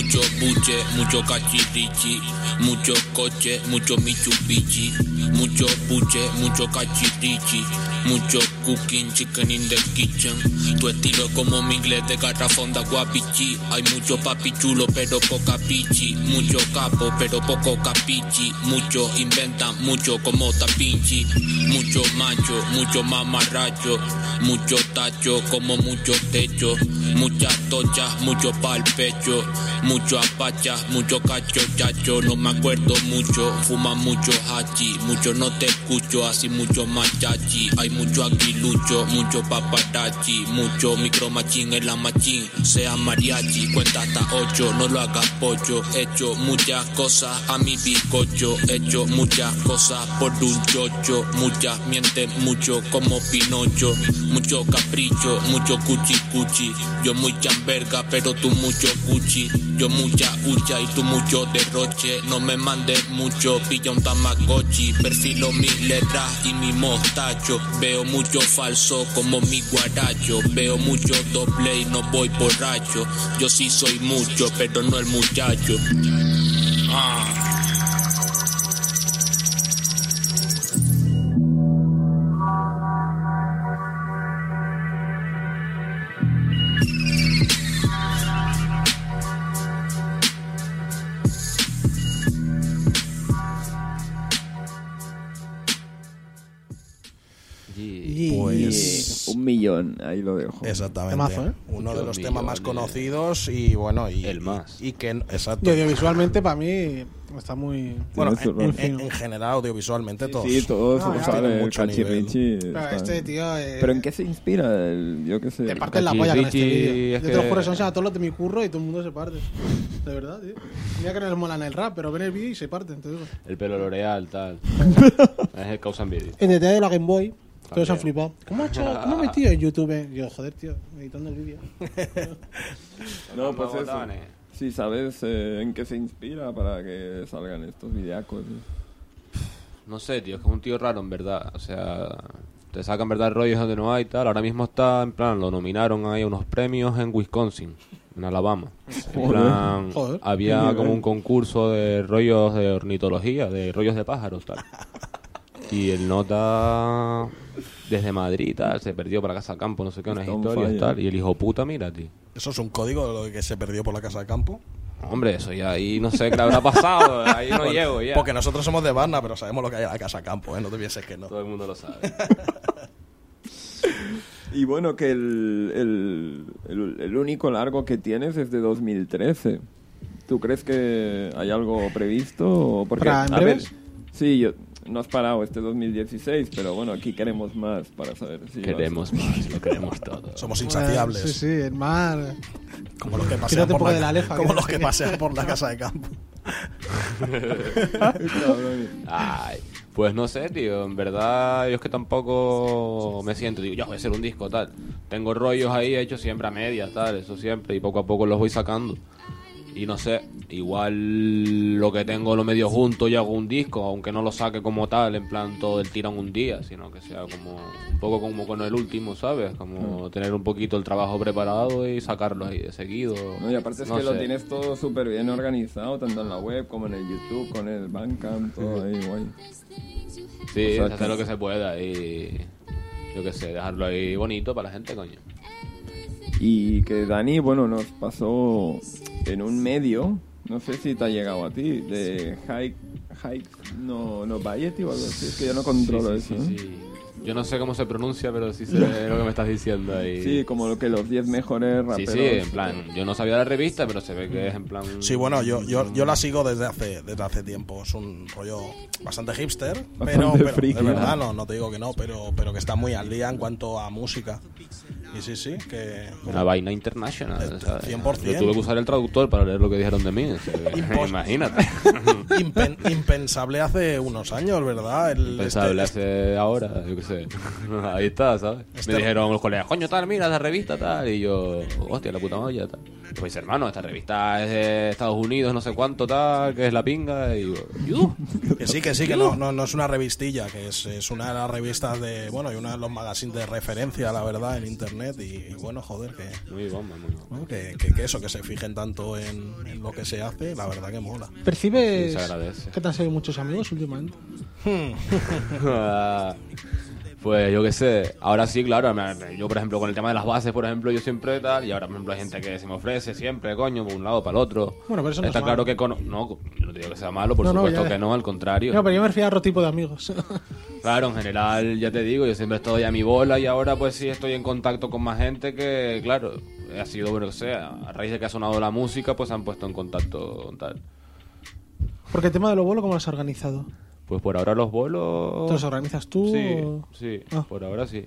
mucho buche, mucho cachirichi, mucho coche, mucho Mitsubishi, mucho buche, mucho cachirichi, mucho cooking, chicken in the kitchen. Tu estilo es como mi inglés de garrafón de guapichi. Hay mucho papi chulo pero poca pichi, mucho capo pero poco capichi, mucho inventan mucho como tapinchi, mucho macho, mucho mamarracho, mucho tacho como mucho techo, muchas tochas, mucho pa'l pecho, mucho apachas, mucho cacho chacho, no me acuerdo mucho, fuma mucho hachi, mucho no te escucho, así mucho machachi, hay mucho aguilucho, mucho paparazzi, mucho micro machín en la machín, sea mariachi, cuenta hasta ocho, no lo hagas pollo, he hecho muchas cosas a mi bizcocho, he hecho muchas cosas por un chocho, muchas mienten mucho como Pinocho, mucho capricho, mucho cuchi cuchi, yo muy chamberga pero tú mucho cuchi, yo mucha hucha y tú mucho derroche, no me mandes mucho, pilla un tamagotchi, perfilo mis letras y mi mostacho, veo mucho falso como mi guaracho, veo mucho doble y no voy borracho, yo sí soy mucho pero no el muchacho. Ah. Pues un millón, ahí lo dejo. Exactamente. Temazo, ¿eh? Uno Muchos de los temas más millones. conocidos y bueno, y, El más. y que exacto. Y audiovisualmente para mí está muy... Bueno, Tiene su en, rol. en- en general audiovisualmente todos. Sí, todos Ah, se ya. sale Tienen el mucho cachirrichi. Pero está- este tío... eh, ¿Pero en qué se inspira? El, yo qué sé. Te el parten la cachi- polla con este Richie, vídeo. es Yo te lo que- juro, son a todos los de mi curro y todo el mundo se parte. De verdad, tío. Mira que no les mola en el rap, pero ven el vídeo y se parten, te digo. El pelo L'Oreal, tal. Es el causa envidia. En detalle de la Game Boy, todos se han También. flipado. ¿Cómo ha hecho? ¿Cómo ha metido en YouTube? Yo, joder, tío, editando el vídeo. No, pues eso. botones. Sí, sabes eh, en qué se inspira para que salgan estos videacos. No sé, tío, es que es un tío raro, en verdad. O sea, te sacan, verdad, rollos donde no hay y tal. Ahora mismo está, en plan, lo nominaron ahí a unos premios en Wisconsin, en Alabama. En Joder. plan, Joder. había Qué como nivel. un concurso de rollos de ornitología, de rollos de pájaros, tal. Y el nota desde Madrid, tal, se perdió para Casa Campo, no sé qué, unas Está on historias, fire. tal. Y el hijo puta, mira, tío. ¿Eso es un código de lo que se perdió por la casa de campo? Hombre, eso ya ahí no sé qué le habrá pasado, ahí no llego ya. Porque nosotros somos de Varna, pero sabemos lo que hay en la casa de campo, ¿eh? No te pienses que no. Todo el mundo lo sabe. Y bueno, que el, el, el, el único largo que tienes es de dos mil trece. ¿Tú crees que hay algo previsto? Porque, ¿Para en a ver, breves? sí, yo, no has parado este dos mil dieciséis, pero bueno, aquí queremos más para saber si Queremos más, lo queremos todo. Somos insaciables. Sí, sí, el mar... Como los que Quítate pasean un por poco la, de la alefa, como que- los que pasean por la casa de campo. Ay, pues no sé, tío. En verdad, yo es que tampoco me siento, digo, yo voy a hacer un disco, tal. Tengo rollos ahí hechos siempre a medias, tal, eso siempre, y poco a poco los voy sacando. Y no sé, igual lo que tengo lo medio junto y hago un disco, aunque no lo saque como tal, en plan todo el tirón un día, sino que sea como un poco como con el último, ¿sabes? Como tener un poquito el trabajo preparado y sacarlo ahí de seguido. No, y aparte es No que lo sé. tienes todo súper bien organizado, tanto en la web como en el YouTube, con el Bandcamp, todo ahí, guay. Sí, O sea, hacer que- lo que se pueda y yo qué sé, dejarlo ahí bonito para la gente, coño. Y que Dani, bueno, nos pasó en un medio, no sé si te ha llegado a ti, de Hike, Hike no, no Variety o algo así, es que yo no controlo Sí, eso. sí, ¿eh? sí, sí. Yo no sé cómo se pronuncia, pero sí sé lo que me estás diciendo ahí. Sí, como lo que los diez mejores Sí, raperos. sí, en plan, yo no sabía la revista, pero se ve que es en plan... Sí, bueno, yo, yo, yo la sigo desde hace desde hace tiempo. Es un rollo bastante hipster, pero, Bastante pero friki, de verdad, ¿no? no, no te digo que no, pero, pero que está muy al día en cuanto a música. Y sí, sí, que... Una vaina internacional, ¿sabes? cien por cien. Yo tuve que usar el traductor para leer lo que dijeron de mí. o sea, Impos- imagínate. Impen- impensable hace unos años, ¿verdad? El, Pensable este- hace ahora, yo qué sé. Ahí está, ¿sabes? Este- Me dijeron los colegas, coño, tal, mira, la revista, tal. Y yo, hostia, la puta madre, ya tal. Pues hermano, esta revista es de Estados Unidos, no sé cuánto tal, que es la pinga, y digo, "Yu". Que sí, que sí, que no, no, no es una revistilla, que es, es una de las revistas de, bueno, y uno de los magazines de referencia, la verdad, en internet, y, y bueno, joder, que, Muy bomba, muy bomba. ¿no? que, que, que eso, que se fijen tanto en, en lo que se hace, la verdad que mola. ¿Percibes Sí, se agradece. que te han salido muchos amigos últimamente? Pues yo qué sé, ahora sí, claro, me- yo por ejemplo con el tema de las bases, por ejemplo, yo siempre tal, y ahora por ejemplo hay gente que se me ofrece siempre, coño, por un lado, para el otro. Bueno, pero eso no Está es claro malo. que cono- no, yo no te digo que sea malo, por No, no, supuesto ya. que no, al contrario. No, pero yo me refiero a otro tipo de amigos. Claro, en general, ya te digo, yo siempre estoy a mi bola y ahora pues sí estoy en contacto con más gente que, claro, ha sido, bueno, que sea, a raíz de que ha sonado la música, pues se han puesto en contacto con tal. Porque el tema de los vuelos, ¿cómo lo has organizado? Pues por ahora los bolos... ¿Te los organizas tú? Sí, o- sí, Ah. por ahora sí.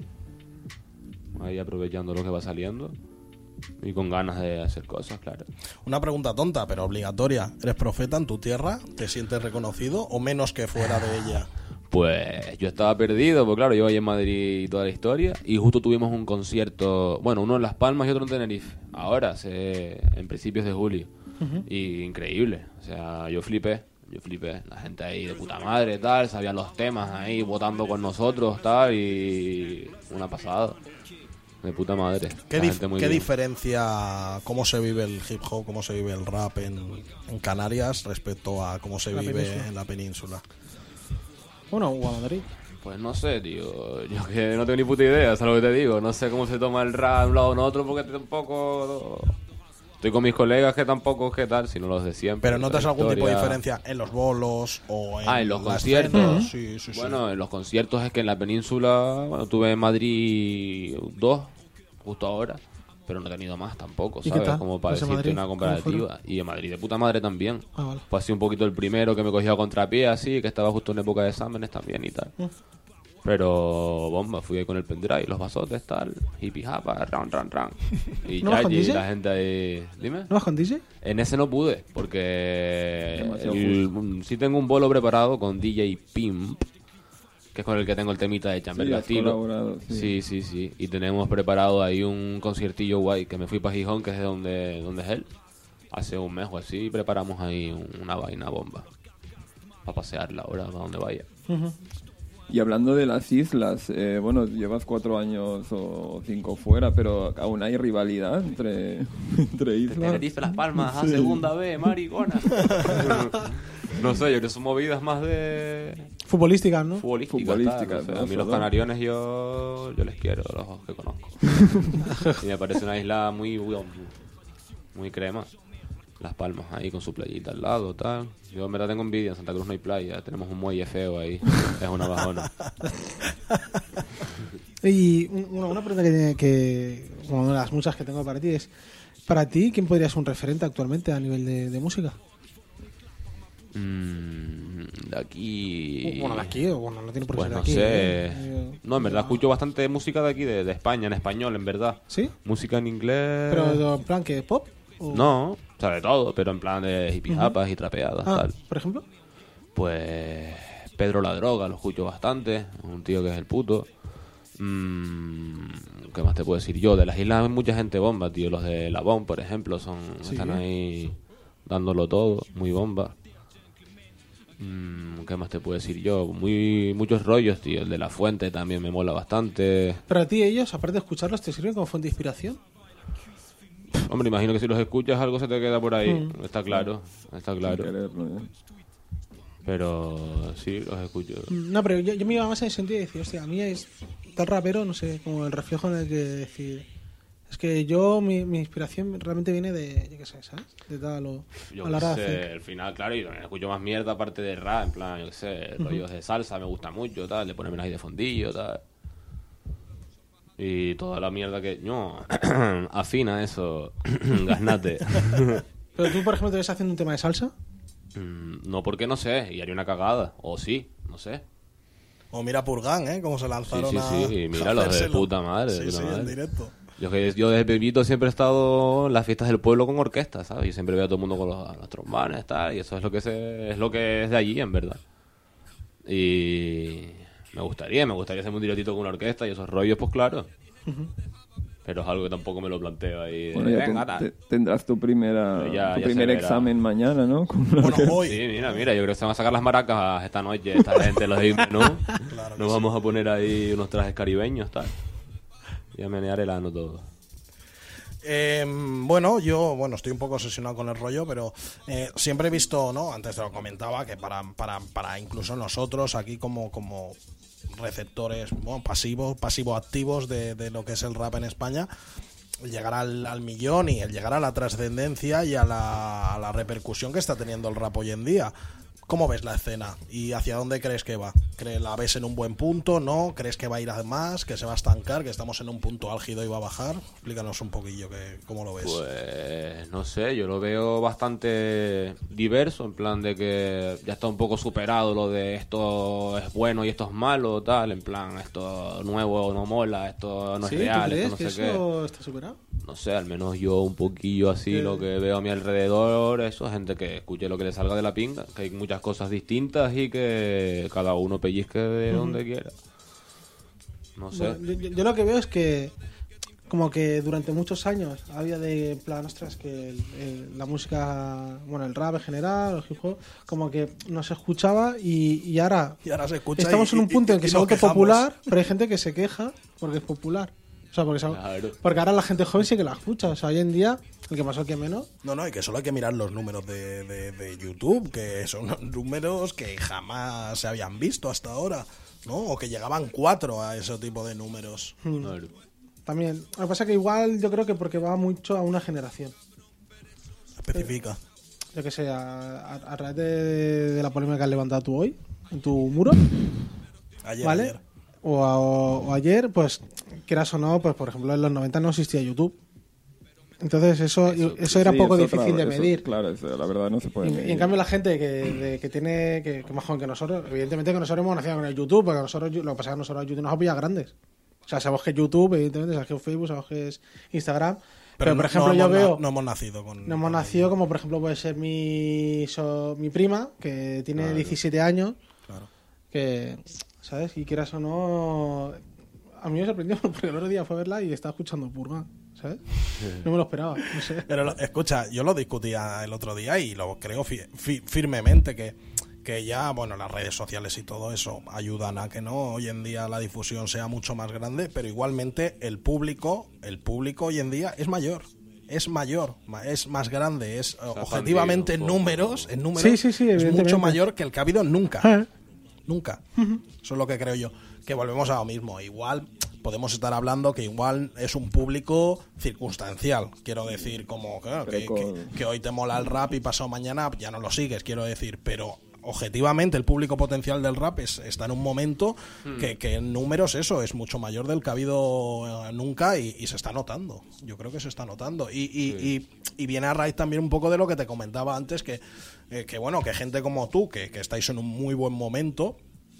Ahí aprovechando lo que va saliendo y con ganas de hacer cosas, claro. Una pregunta tonta, pero obligatoria. ¿Eres profeta en tu tierra? ¿Te sientes reconocido o menos que fuera de ella? Pues yo estaba perdido, porque claro, yo ahí en Madrid y toda la historia, y justo tuvimos un concierto, bueno, uno en Las Palmas y otro en Tenerife, ahora, se- en principios de julio, y increíble, o sea, yo flipé, yo flipé, la gente ahí de puta madre, tal, sabían los temas ahí, votando con nosotros, tal, y una pasada, de puta madre. ¿Qué, la dif- gente muy qué bien. diferencia cómo se vive el hip hop, cómo se vive el rap en, en Canarias respecto a cómo se La vive península. en la península? Bueno, o a Madrid. Pues no sé, tío. Yo que no tengo ni puta idea, ¿sabes lo que te digo? No sé cómo se toma el rap de un lado o en otro porque tampoco... Estoy con mis colegas que tampoco es que tal, sino los de siempre. ¿Pero notas la algún tipo de historia. diferencia en los bolos o en, Ah, en los la conciertos. escena? Sí, sí, sí. Bueno, en los conciertos es que en la península, bueno, tuve en Madrid dos, justo ahora, pero no he tenido más tampoco, ¿Y qué ¿sabes? tal? Como para Pues en decirte Madrid, una ¿cómo comparativa. Y en Madrid de puta madre también. Ah, vale. Fue así un poquito el primero que me cogió a contrapié, así, que estaba justo en época de exámenes también y tal. Mm. Pero, bomba, fui ahí con el pendrive, los vasotes, tal, hippie japa, ran, ran, ran. Y ¿No vas ya, con y D J? la gente ahí... Dime. ¿No vas con D J? En ese no pude, porque Demasiado el- un- sí tengo un bolo preparado con D J Pimp, que es con el que tengo el temita de Chamber Sí, has Gastilo. colaborado, sí. Sí, sí, sí. Y tenemos preparado ahí un conciertillo guay, que me fui para Gijón, que es de donde, donde es él. Hace un mes o así, y preparamos ahí un- una vaina bomba. Para pasearla ahora, para donde vaya. Y hablando de las islas, eh, bueno, llevas cuatro años o cinco fuera, pero aún hay rivalidad entre, entre islas. Tenerife, Las Palmas, a Sí. segunda vez, maricona. No sé, yo creo que son movidas más de... Futbolísticas, ¿no? futbolísticas. Futbolísticas, tal, no sé. ¿no? A mí los Solo. canariones yo, yo les quiero, los que conozco. Y me parece una isla muy, muy, muy crema. Las Palmas ahí con su playita al lado, tal. Yo en verdad tengo envidia, en Santa Cruz no hay playa, tenemos un muelle feo ahí. Es una bajona. Y un- una, una pregunta que, tiene que, como una de las muchas que tengo para ti es, para ti, ¿quién podría ser un referente actualmente a nivel de, de música? Mm, de aquí... Bueno, de aquí, o bueno, no tiene por qué Pues ser de no aquí. sé. ¿eh? No, en verdad escucho bastante música de aquí, de, de España, en español, en verdad. ¿Sí? Música en inglés... Pero en plan que pop. ¿O- No, o sea, de todo, pero en plan de hippie japas y trapeadas, Ah, tal. por ejemplo. Pues Pedro la Droga, lo escucho bastante, un tío que es el puto. Mm, ¿Qué más te puedo decir yo? De las islas hay mucha gente bomba, tío. Los de La Bomb, por ejemplo, son Sí. están ahí dándolo todo, muy bomba. Mm, ¿Qué más te puedo decir yo? Muy Muchos rollos, tío. El de La Fuente también me mola bastante. Pero a ti ellos, aparte de escucharlos, ¿te sirven como fuente de inspiración? Hombre, imagino que si los escuchas algo se te queda por ahí. Mm. Está claro, está Sin claro. quererlo, ¿eh? Pero sí, los escucho. No, pero yo, yo me iba más en el sentido de decir, hostia, a mí es tal rapero, no sé, como el reflejo en el que decir... Es que yo, mi, mi inspiración realmente viene de, yo qué sé, ¿sabes? De tal o... Yo a la qué hora de sé, hacer. al final, claro, y también escucho más mierda aparte de rap, en plan, yo qué sé, rollos de salsa me gusta mucho, tal, le ponen ahí de fondillo, tal. Y toda la mierda que... No, afina eso, gasnate. Pero tú, por ejemplo, te ves haciendo un tema de salsa. Mm, no, porque no sé, y haría una cagada, o sí, no sé. O mira Purgan, ¿eh? Cómo se lanzaron Sí, sí, a... sí, y mira a los de hacérselo. puta madre, de Sí, puta sí, madre. en directo. Yo, que- yo desde pibito siempre he estado en las fiestas del pueblo con orquesta, ¿sabes? Y siempre veo a todo el mundo con los, los trombones, tal, y eso es lo que se, es lo que es de allí, en verdad. Y me gustaría, me gustaría hacer un directito con una orquesta y esos rollos, pues claro. Pero es algo que tampoco me lo planteo ahí. De, Bueno, ya venga, ten- tal. te- tendrás tu primera Ya- tu ya se primer verá. examen mañana, ¿no? Con una Bueno, que- hoy. Sí, mira, mira, yo creo que se van a sacar las maracas esta noche, esta gente, los de ¿no? Claro que Nos sí. vamos a poner ahí unos trajes caribeños, tal. Y a menear el ano todo. Eh, bueno, yo bueno estoy un poco obsesionado con el rollo, pero eh, siempre he visto, ¿no? Antes te lo comentaba, que para, para, para incluso nosotros aquí como, como receptores bueno, pasivos, pasivo-activos de, de lo que es el rap en España, el llegar al, al millón y el llegar a la trascendencia y a la, a la repercusión que está teniendo el rap hoy en día. ¿Cómo ves la escena? ¿Y hacia dónde crees que va? ¿Crees la ves en un buen punto? ¿No? ¿Crees que va a ir a más? ¿Que se va a estancar? ¿Que estamos en un punto álgido y va a bajar? Explícanos un poquillo que, cómo lo ves. Pues no sé, yo lo veo bastante diverso, en plan de que ya está un poco superado lo de esto es bueno y esto es malo, tal, en plan esto nuevo no mola, esto no es ¿Sí? ¿Tú real, crees esto no que sé qué. eso está superado? No sé, al menos yo un poquillo así Eh. lo que veo a mi alrededor, eso, gente que escuche lo que le salga de la pinga, que hay muchas cosas distintas y que cada uno pellizque de donde quiera. No sé. Bueno, yo, yo- yo lo que veo es que como que durante muchos años había de en plan, ostras, que el- el- la música, bueno, el rap en general, el hip hop, como que no se escuchaba y, y ahora Y ahora se escucha estamos y- en un y- punto y- en que y se ha nos vuelto quejamos. popular, pero hay gente que se queja porque es popular. O sea, porque, se ha- Claro. porque ahora la gente joven sí que la escucha. O sea, hoy en día, el que más o el que menos. No, no, y que solo hay que mirar los números de, de, de YouTube, que son unos números que jamás se habían visto hasta ahora, ¿no? O que llegaban cuatro a ese tipo de números. hmm, Claro. También. Lo que pasa es que igual yo creo que porque va mucho a una generación. Especifica. Yo que sé, a, a, a través de, de la polémica que has levantado tú hoy, en tu muro, Ayer, ¿vale? ayer. O, a- o ayer, pues, quieras o no, pues por ejemplo en los noventa no existía YouTube. Entonces eso, eso, era Sí, poco es otra- difícil de eso, medir. Claro, eso, la verdad no se puede Y, medir. y en cambio la gente que, de- que tiene que, que más joven que nosotros, evidentemente que nosotros hemos nacido con el YouTube, porque nosotros lo que pasa es que nosotros YouTube nos ha pillado grandes. O sea, sabemos que es YouTube, evidentemente, sabemos que es Facebook, sabemos que es Instagram. Pero, no- por ejemplo, no yo hemos na- veo. No hemos nacido con. No hemos nacido como, por ejemplo, puede ser mi, so- mi prima, que tiene Claro. diecisiete años, Claro. que, ¿sabes? Y quieras o no. A mí me sorprendió porque el otro día fue a verla y estaba escuchando Purga, ¿sabes? No me lo esperaba, no sé. Pero lo- escucha, yo lo discutía el otro día y lo creo fi- fi- firmemente que, que ya, bueno, las redes sociales y todo eso ayudan a que no hoy en día la difusión sea mucho más grande, pero igualmente el público, el público hoy en día es mayor. Es mayor, ma- es más grande, es eh, ha objetivamente en expandido un poco. números, en números Sí, sí, sí, es evidentemente. mucho mayor que el que ha habido nunca. Ah, Nunca. Eso es lo que creo yo. Que volvemos a lo mismo. Igual podemos estar hablando que igual es un público circunstancial. Quiero decir, como claro, que, Pero con- que- que hoy te mola el rap y pasado mañana ya no lo sigues, quiero decir. Pero objetivamente el público potencial del rap es, está en un momento que, que en números eso es mucho mayor del que ha habido eh, nunca y, y se está notando. Yo creo que se está notando. Y, y, y, y viene a raíz también un poco de lo que te comentaba antes, que, eh, que bueno, que gente como tú, que, que estáis en un muy buen momento,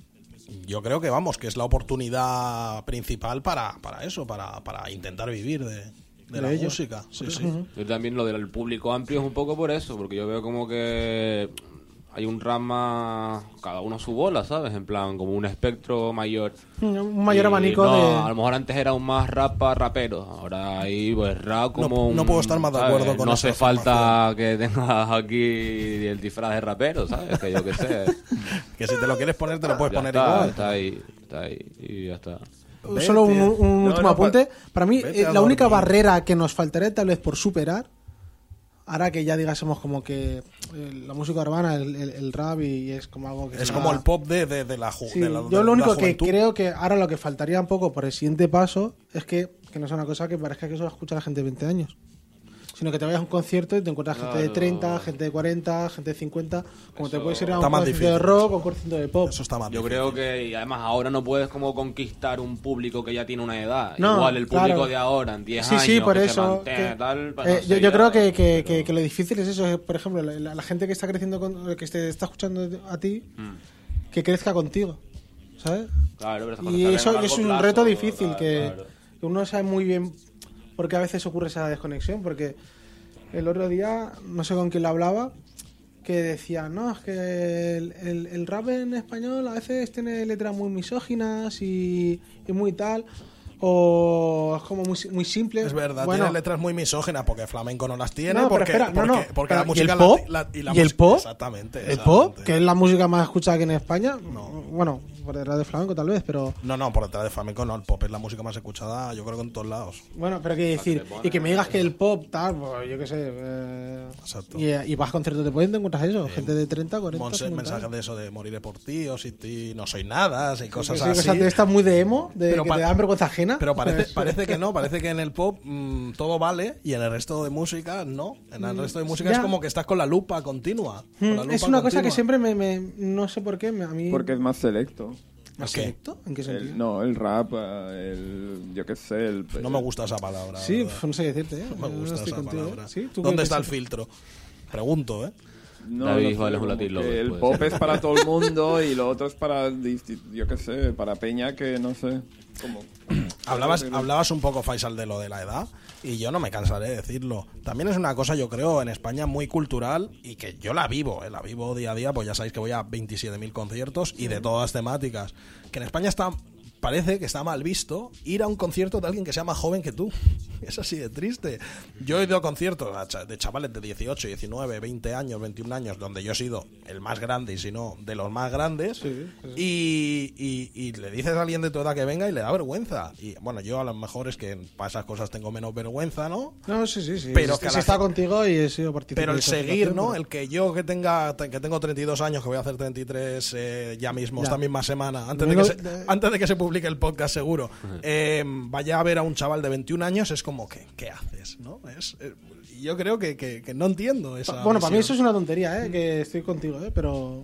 yo creo que vamos, que es la oportunidad principal para, para eso, para, para intentar vivir de, de De la ello. música. Sí, sí. Yo también lo del público amplio es un poco por eso, porque yo veo como que hay un rama, cada uno a su bola, ¿sabes? En plan, como un espectro mayor. un mayor Y abanico no, de. A lo mejor antes era un más rap para raperos, ahora hay pues rap como No- un, no puedo estar más de ¿sabes? acuerdo con No esa hace falta que tengas aquí el disfraz de rapero, ¿sabes? Que yo qué sé. Que si te lo quieres poner, te lo puedes Ya poner está, igual. está ahí, está ahí y ya está. Solo un, Vete. un No, último no, apunte. pa- Para mí, vete eh, a la única dormir. barrera que nos faltaría tal vez por superar, ahora que ya digásemos como que eh, la música urbana, el, el- el rap y es como algo que... Es se como va- el pop de, de, de la ju- Sí, de la- yo de lo la único que juventud. creo que ahora lo que faltaría un poco por el siguiente paso es que, que no sea una cosa que parezca que eso lo escucha la gente de veinte años. Sino que te vayas a un concierto y te encuentras gente de Claro. treinta, gente de cuarenta, gente de cincuenta, como te Eso puedes ir a un está más concierto de difícil, rock eso. o un concierto de pop. Eso está más Yo difícil. creo que, y además ahora no puedes como conquistar un público que ya tiene una edad. No, Igual el público claro. de ahora, en diez Sí, años, sí, por que eso, se mantenga, que- tal, pues Eh, no yo, sé yo ya, creo que, que, pero- que- que lo difícil es eso, es, por ejemplo, la, la- la gente que está creciendo, con, que te está escuchando a ti, Mm. que crezca contigo, ¿sabes? Claro, pero esas cosas Y se ven eso a y largo es un plazo, reto difícil, claro, que, claro. que uno sabe muy bien por qué a veces ocurre esa desconexión, porque el otro día, no sé con quién lo hablaba, que decía, no, es que el, el- el rap en español a veces tiene letras muy misóginas y, y muy tal. o es como muy, muy simple. Es verdad, bueno, tiene letras muy misóginas porque flamenco no las tiene, No, pero porque, espera, no, porque, no, porque pero la música ¿y el pop? la- y la ¿Y el música- pop? Exactamente. el exactamente. pop, que es la música más escuchada aquí en España, bueno, por detrás de flamenco tal vez, pero No, no, por detrás de flamenco no, el pop es la música más escuchada, yo creo que en todos lados. bueno, pero qué decir, y que me digas que el pop tal, pues yo qué sé, eh, Exacto. y, y vas a conciertos de Puente, te encuentras eso, gente de treinta, cuarenta, Monse, cincuenta mensajes años. de eso de moriré por ti o si ti no soy nada y cosas Sí, así. cosas de estas muy de emo, de Pero que pa- te dan vergüenza ajena. Pero parece, Pues, parece que no, parece que en el pop mm, todo vale y en el resto de música no. En el resto de música ya. es como que estás con la lupa continua. con la Mm, lupa es una cosa continua. que siempre me, me- no sé por qué, me- a mí Porque es más selecto. ¿Más ¿Qué? selecto? ¿En qué sentido? El- no, el rap, eh, el, yo qué sé, el... No me gusta esa palabra. Sí, ¿verdad? pues no sé qué decirte, ¿eh? No me Yo gusta estoy esa contigo, palabra. ¿eh? ¿Sí? ¿Tú ¿Dónde qué está el piensas? filtro? Pregunto, ¿eh? No, David, no sé, vale, es un como latín, que luego, el puede pop ser. es para todo el mundo y lo otro es para, disti- yo qué sé, para peña que no sé, como... Hablabas, hablabas un poco, Faisal, de lo de la edad, y yo no me cansaré de decirlo. También es una cosa, yo creo, en España muy cultural y que yo la vivo, ¿eh? La vivo día a día, pues ya sabéis que voy a veintisiete mil conciertos y de todas temáticas. Que en España está, parece que está mal visto ir a un concierto de alguien que sea más joven que tú. Es así de triste. Yo he ido a conciertos a cha- de chavales de dieciocho, diecinueve, veinte años, veintiún años, donde yo he sido el más grande y si no, de los más grandes. Y, y- y le dices a alguien de tu edad que venga y le da vergüenza. Y bueno, yo a lo mejor es que para esas cosas tengo menos vergüenza, ¿no? No, sí, sí, sí. Pero Si- que a si la está gente- contigo y he sido partícipe Pero de el esa seguir, situación, ¿no? pero- El que yo que tenga que tengo treinta y dos años, que voy a hacer treinta y tres eh, ya mismo, Ya. esta misma semana, antes de, Vengo que se, de- antes de que se publique el podcast seguro, eh, vaya a ver a un chaval de veintiún años, es como, que ¿qué haces? ¿No? Es, eh, yo creo que, que- que no entiendo esa Bueno, para mí eso visión. es una tontería, ¿eh? Que estoy contigo, ¿eh? Pero...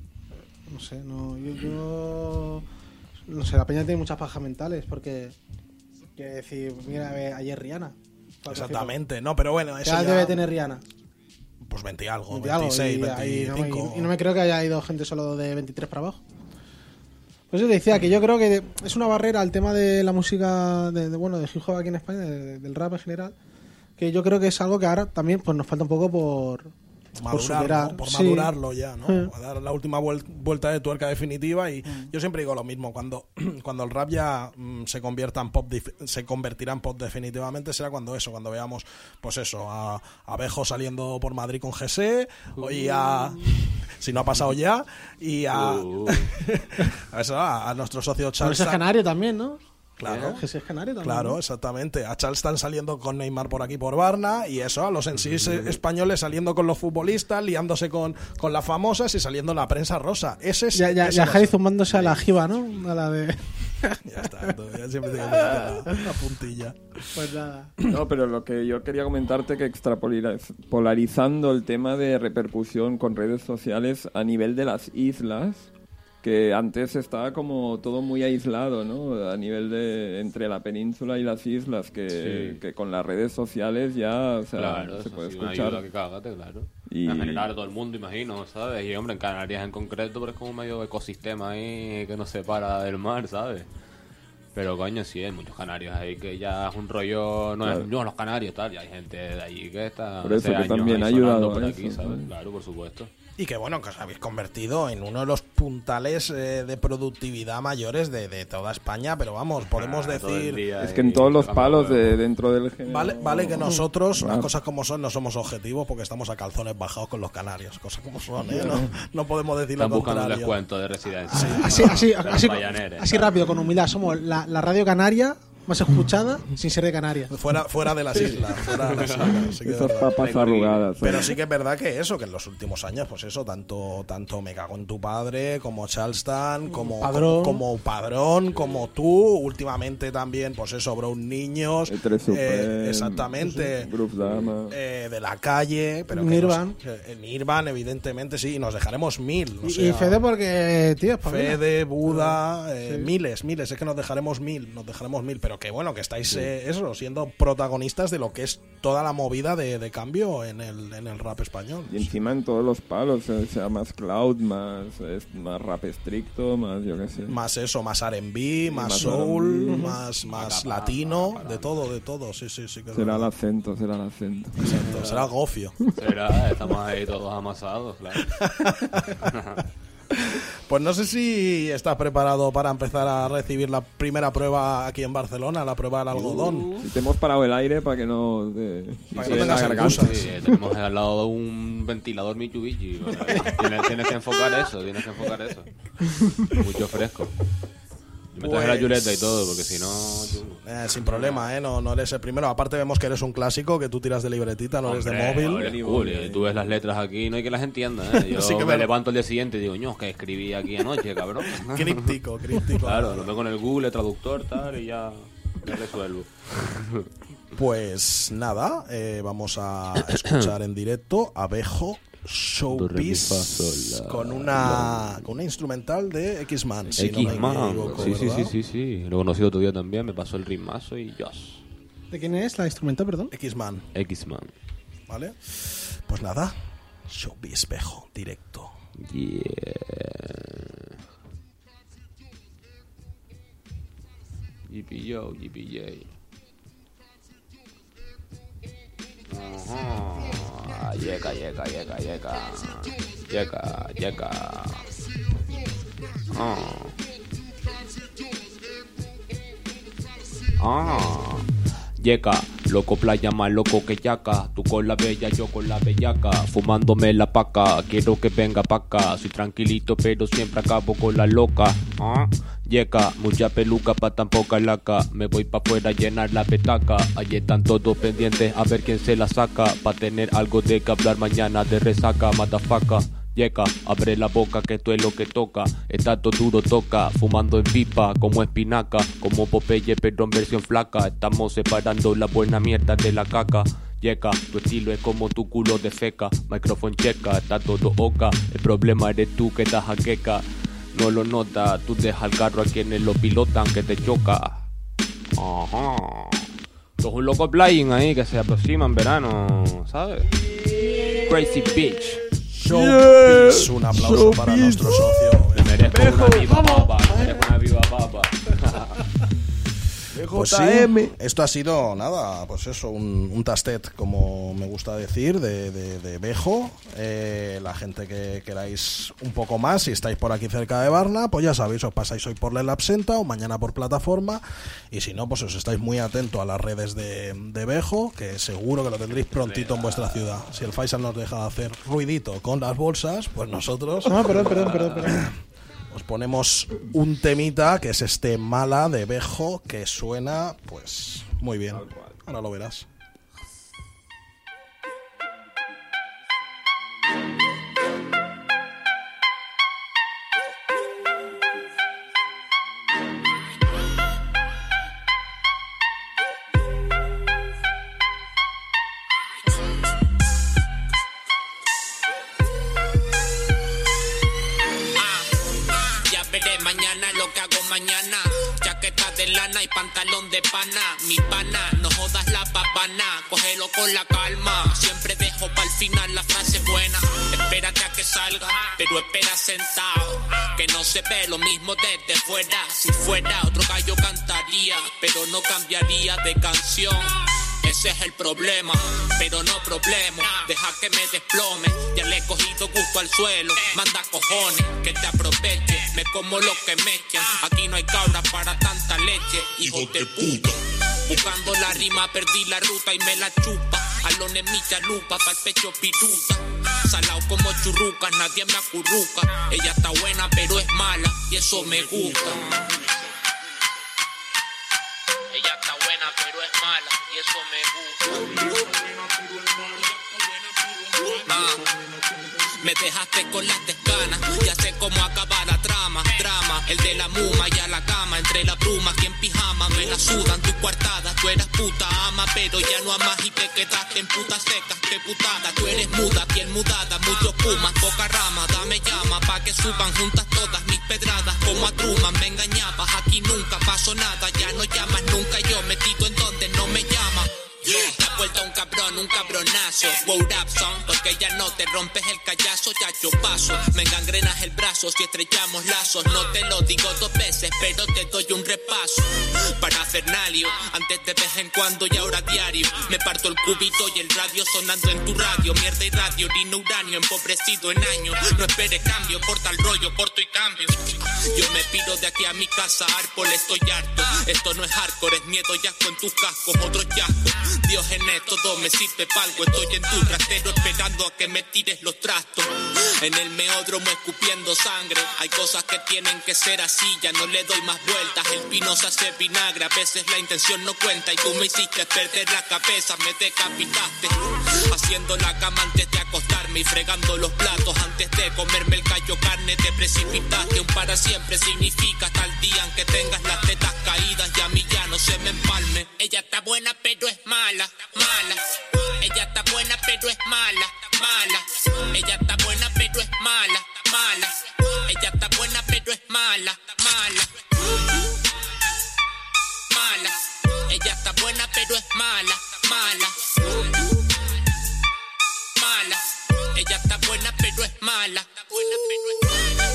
No sé, no... Yo... yo- no sé, la peña tiene muchas pajas mentales porque... Quiere decir, mira, ve, ayer Rihanna. por Exactamente, no, pero bueno, ejemplo. eso ¿Qué edad ya, debe tener Rihanna? pues veinte y algo, veinte algo, veintiséis, y, y no, me- veinticinco. y no me creo que haya ido gente solo de veintitrés para abajo. Pues yo te decía que yo creo que es una barrera al tema de la música, de, de, bueno, de hip hop aquí en España, de- del rap en general, que yo creo que es algo que ahora también pues nos falta un poco por, por Madurar, superar. ¿no? Por Sí. madurarlo ya, ¿no? Mm. A dar la última vuel- vuelta de tuerca definitiva y yo siempre digo lo mismo, cuando, cuando el rap ya mm, se convierta en pop, dif- se convertirá en pop definitivamente, será cuando eso, cuando veamos, pues eso, a, a Bejo saliendo por Madrid con G S, o y a, si no ha pasado ya, y a, Uh. a, eso, a, a nuestro socio Pero Charles. ese es canario también, ¿no? Claro. Jesús es canario también. Claro, ¿no? exactamente. A Charleston saliendo con Neymar por aquí por Varna y eso, a los en sí españoles saliendo con los futbolistas, liándose con, con las famosas y saliendo en la prensa rosa. Ese es. Ya, ya, ese ya va a Javi ser. zumbándose a la jiba, ¿no? A la de... Ya está, entonces ya siempre tengo que meter la, la puntilla. Pues nada. No, pero lo que yo quería comentarte que extrapolarizando el tema de repercusión con redes sociales a nivel de las islas, que antes estaba como todo muy aislado, ¿no? A nivel de entre la península y las islas, que, Sí. que con las redes sociales ya, o sea, Claro, se eso puede sí, una escuchar. ayuda que cágate, claro. Y- En general, todo el mundo, imagino, ¿sabes? Y hombre, en Canarias en concreto, pero es como medio ecosistema ahí que nos separa del mar, ¿sabes? Pero coño, sí, hay muchos canarios ahí que ya es un rollo, no Claro. es no, los canarios, tal, y hay gente de allí que está Por eso hace que años también ha ahí sonando ayudado por a aquí, eso, ¿sabes? ¿sabes? Claro, por supuesto. Y que bueno, que os habéis convertido en uno de los puntales eh, de productividad mayores de, de toda España, pero vamos, podemos Ah, todo el decir... día Es que ahí en todos los sacando palos huevos. de dentro del género. Vale, vale que nosotros, las Rap. cosas como son, no somos objetivos porque estamos a calzones bajados con los canarios, cosas como son, ¿eh? No, no podemos decir Están lo buscando un contrario. descuento de residencia. Así, así, De los así, Payaneres, así ¿sabes? rápido, con humildad. Somos la, la radio canaria más escuchada sin ser de Canarias. Fuera, fuera de las islas, fuera de las islas, sí que es Esas verdad. papas arrugadas. Pero ¿sabes? sí que es verdad que eso, que en los últimos años, pues eso, tanto, tanto Me Cago en tu Padre, como Charleston, como Padrón. como Padrón, como tú, últimamente también, pues eso, Brown Niños, El tres Supreme, eh, exactamente, Groove Dama. eh, de la calle, pero que Nirvan. nos- eh, Nirvan, evidentemente, sí, y nos dejaremos mil. o Y, sea, y Fede porque, tío, es pavina. Fede, Buda, eh, Sí. miles, miles, es que nos dejaremos mil, nos dejaremos mil, pero que bueno, que estáis eh, eso, siendo protagonistas de lo que es toda la movida de, de cambio en el, en el rap español. Y encima en todos los palos, o sea, más cloud, más, es- más rap estricto, más yo qué sé. Más eso, más R and B, más, más soul, R and B. más, más latino, de todo, de todo, sí, sí, sí. Que es Será el verdad. acento, será el acento. Exacto, será gofio. Será, estamos ahí todos amasados, claro. Pues no sé si estás preparado para empezar a recibir la primera prueba aquí en Barcelona, la prueba del algodón. Si te hemos parado el aire para que no te... Para que no tengas garganta. excusas. Sí, tenemos al lado un ventilador Mitsubishi. Tienes, tienes que enfocar eso, tienes que enfocar eso. Mucho fresco. Y me traje Pues- la chuleta y todo, porque si no... chungo. Eh, sin problema, ¿eh? No, no eres el primero. Aparte vemos que eres un clásico, que tú tiras de libretita, no eres de Hombre, móvil. hombre, Julio, tú ves las letras aquí, no hay que las entienda, ¿eh? Yo Sí que me me- levanto el día siguiente y digo, ño, que escribí aquí anoche, cabrón. Críptico, críptico. Claro, lo veo con el Google, traductor, tal, y ya me resuelvo. Pues nada, eh, vamos a escuchar en directo a Bejo Do, re, mi, fa, Showbiz sol, la, con una con una instrumental de X-Man. Si no me X-Man, equivoco, sí, sí, ¿verdad? sí, sí, sí. Lo he conocido otro día también, me pasó el ritmazo y Joss. ¿De quién es la instrumental, perdón? X-Man, X-Man. ¿vale? Pues nada, Showbiz Bejo, directo. Yeah. Yippee yo, yippee yay. Ajá. Llega, llega, llega, llega. Llega, llega. Ah. Ah. Llega, loco playa más loco que yaca. Tú con la bella, yo con la bellaca. Fumándome la paca, quiero que venga pa' acá. Soy tranquilito pero siempre acabo con la loca. ¿Ah? Llega, mucha peluca pa' tan poca laca. Me voy pa' afuera a llenar la petaca. Allí están todos pendientes a ver quién se la saca. Pa' tener algo de que hablar mañana de resaca, matafaca. Llega, abre la boca que esto es lo que toca. Está todo duro, toca, fumando en pipa como espinaca, como Popeye pero en versión flaca. Estamos separando la buena mierda de la caca. Llega, tu estilo es como tu culo de feca. Micrófono checa, está todo oca. El problema eres tú que estás jaqueca. No lo notas, tú dejas el carro a quienes lo pilotan que te choca. Ajá. Todo un loco playing ahí que se aproxima en verano, ¿sabes? Crazy bitch. Showbiz, un aplauso para nuestro socio. Me merezco una viva papa, me merezco una viva papa. Pues sí, esto ha sido, nada, pues eso, un, un tastet, como me gusta decir, de, de, de Bejo. Eh, la gente que queráis un poco más, si estáis por aquí cerca de Varna, pues ya sabéis, os pasáis hoy por la Absenta o mañana por plataforma. Y si no, pues os estáis muy atentos a las redes de, de Bejo, que seguro que lo tendréis prontito en vuestra ciudad. Si el Faisal nos deja de hacer ruidito con las bolsas, pues nosotros... No, perdón, perdón, perdón, perdón. Os ponemos un temita que es este Mala de Bejo, que suena pues muy bien. Ahora lo verás. Ya veré mañana lo que hago mañana. Chaqueta de lana y pantalón de pana. Mi pana, no jodas la papana. Cógelo con la calma. Siempre dejo para el final la frase buena. Espérate a que salga, pero espera sentado. Que no se ve lo mismo desde fuera. Si fuera otro gallo cantaría, pero no cambiaría de canción. Ese es el problema, pero no problema. Deja que me desplome, ya le he cogido gusto al suelo. Manda cojones, que te aproveche. Me como lo que me echan. Aquí no hay cabra para tanta leche, hijo de puta. Buscando la rima, perdí la ruta y me la chupa. A lo nemicha lupa, pa'l pecho piruta. Salao como churrucas, nadie me acurruca. Ella está buena, pero es mala, y eso me gusta. Ella está buena, pero es mala, y eso me gusta. Ah, me dejaste con las desganas, ya sé cómo acaba la trama. Drama, el de la muma y a la cama, entre la bruma, que en pijama me la sudan tus cuartadas. Tú eras puta ama, pero ya no amas y te quedaste en putas secas, qué putada. Tú eres muda, piel mudada, muchos pumas, poca rama. Dame llama pa' que suban juntas todas mis pedradas. Como a Truman me engañabas, aquí nunca pasó nada. Ya no llamas nunca, yo metido en donde no me llama. Te has vuelto un cabrón, con un cabronazo. Wow, rap son, porque ya no te rompes el callazo, ya yo paso. Me engangrenas el brazo si estrechamos lazos. No te lo digo dos veces, pero te doy un repaso. Parafernalio, antes de vez en cuando y ahora diario. Me parto el cubito y el radio sonando en tu radio. Mierda y radio, orino uranio, empobrecido en años. No esperes cambio, corta el rollo, corto y cambio. Yo me piro de aquí a mi casa, Arpol, estoy harto. Esto no es hardcore, es miedo y asco en tus cascos, otro chasco. Dios en esto, todo me sirve pa' algo. Estoy en tu trastero esperando a que me tires los trastos. En el meódromo escupiendo sangre. Hay cosas que tienen que ser así, ya no le doy más vueltas. El pino se hace vinagre, a veces la intención no cuenta. Y tú me hiciste perder la cabeza, me decapitaste. Haciendo la cama antes de acostarme y fregando los platos antes de comerme el callo carne. Te precipitaste, un para siempre significa hasta el día en que tengas las tetas caídas y a mí ya no se me empalme. Ella está buena pero es mala, mala. Ella está buena pero es mala, mala. Ella está buena pero es mala, mala. Ella está buena pero es mala, mala. Mala. Ella está buena pero es mala, mala. Mala. Ella está buena pero es mala. Buena pero es mala.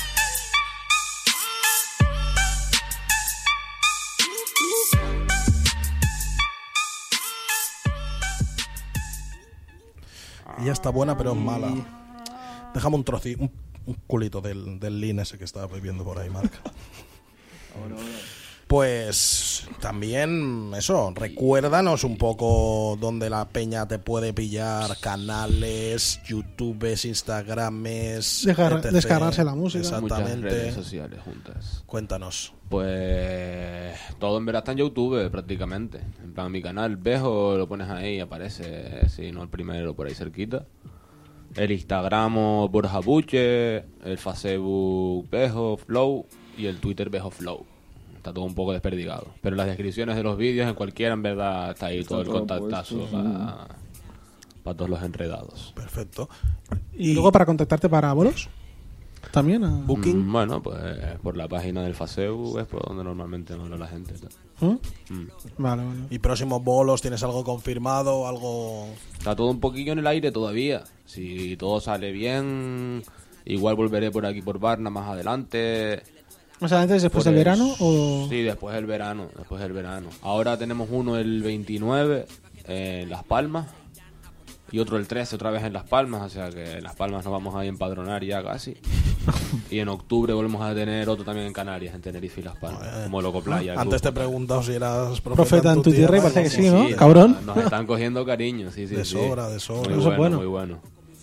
Ella está buena pero es mala. Déjame un trocito, un, un culito del, del lean ese que estaba bebiendo por ahí, Marc. Pues también eso, recuérdanos un poco dónde la peña te puede pillar, canales, YouTubes, Instagrames, Dejar, etcétera. descargarse la música. Exactamente. Muchas redes sociales juntas. Cuéntanos. Pues todo en verdad está en YouTube prácticamente. En plan, mi canal Bejo lo pones ahí, aparece, si no el primero, por ahí cerquita. El Instagram Borja Buche, el Facebook Bejo Flow y el Twitter Bejo Flow. Está todo un poco desperdigado. Pero en las descripciones de los vídeos, en cualquiera, en verdad, está ahí está todo el contactazo para, para todos los enredados. Perfecto. Y, y luego para contactarte para bolos, también. A... Booking. Mm, bueno, pues por la página del Facebook es por donde normalmente me habla la gente. ¿Mm? Mm. Vale, vale. ¿Y próximos bolos? ¿Tienes algo confirmado? ¿Algo...? Está todo un poquillo en el aire todavía. Si todo sale bien, igual volveré por aquí por Varna más adelante. O sea, antes, después del verano o... Sí, después del verano, después del verano. Ahora tenemos uno el veintinueve en Las Palmas y otro el trece otra vez en Las Palmas, o sea que en Las Palmas nos vamos a empadronar ya casi. Y en octubre volvemos a tener otro también en Canarias, en Tenerife y Las Palmas, eh, como Loco Playa. Antes te he preguntado si eras profeta, profeta en tu tierra y parece que sí, ¿no? Sí, Cabrón. Nos, nos están cogiendo cariño, sí, sí. De sí. sobra, de sobra. Muy Eso bueno, es bueno. muy bueno.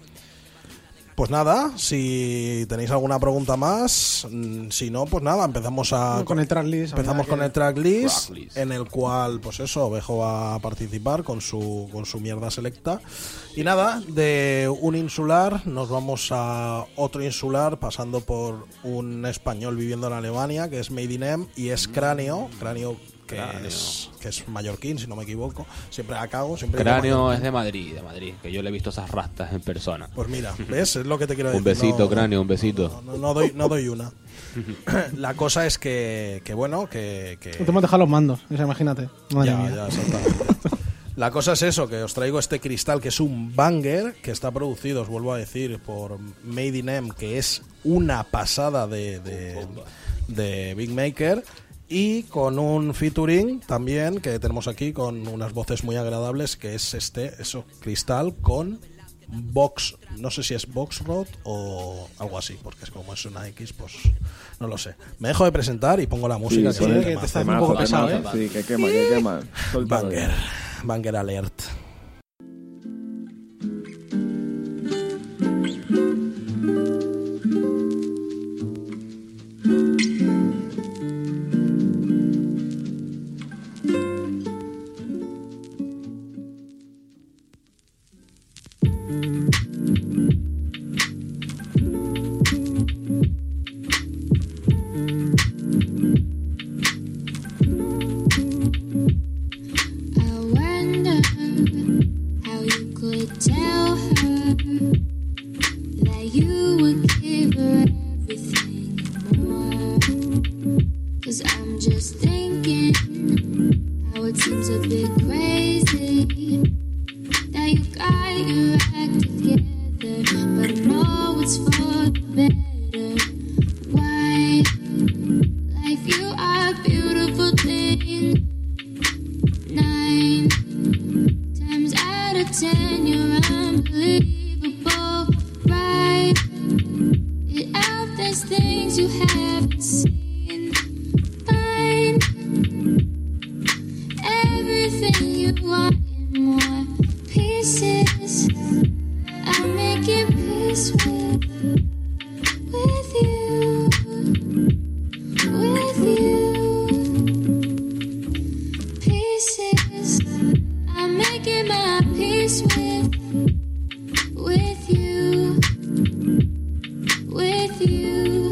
Pues nada, si tenéis alguna pregunta más, si no, pues nada, empezamos a con el tracklist. empezamos que... con el tracklist, tracklist, en el cual, pues eso, Bejo va a participar con su con su mierda selecta. Y nada, de un insular nos vamos a otro insular, pasando por un español viviendo en Alemania, que es Made in M, y es Cráneo, Cráneo que Cráneo. es que es mallorquín, si no me equivoco. Siempre la cago, siempre Cráneo es de Madrid, de Madrid, que yo le he visto esas rastas en persona. Pues mira, ¿ves? Es lo que te quiero decir. Un besito, No- Cráneo, un besito. No, no, no doy, no doy una. La cosa es que, que bueno, que... que Te hemos dejado los mandos, o sea, imagínate. Madre ya, mía. ya, exactamente. La cosa es eso, que os traigo este cristal que es un banger, que está producido, os vuelvo a decir, por Made in M, que es una pasada de, de, de Big Maker, y con un featuring también que tenemos aquí con unas voces muy agradables, que es este, eso, cristal con Box, no sé si es Boxrod o algo así, porque es como es una X, pues no lo sé. Me dejo de presentar y pongo la música. Sí, que sí, es que el te tema. está un poco Temazo, pesado, temazo, ¿eh? Sí, que quema, que quema. Suéltalo Banger, ya. banger alert. I wonder Pieces, I'm making peace with, with you, with you. Pieces, I'm making my peace with, with you, with you.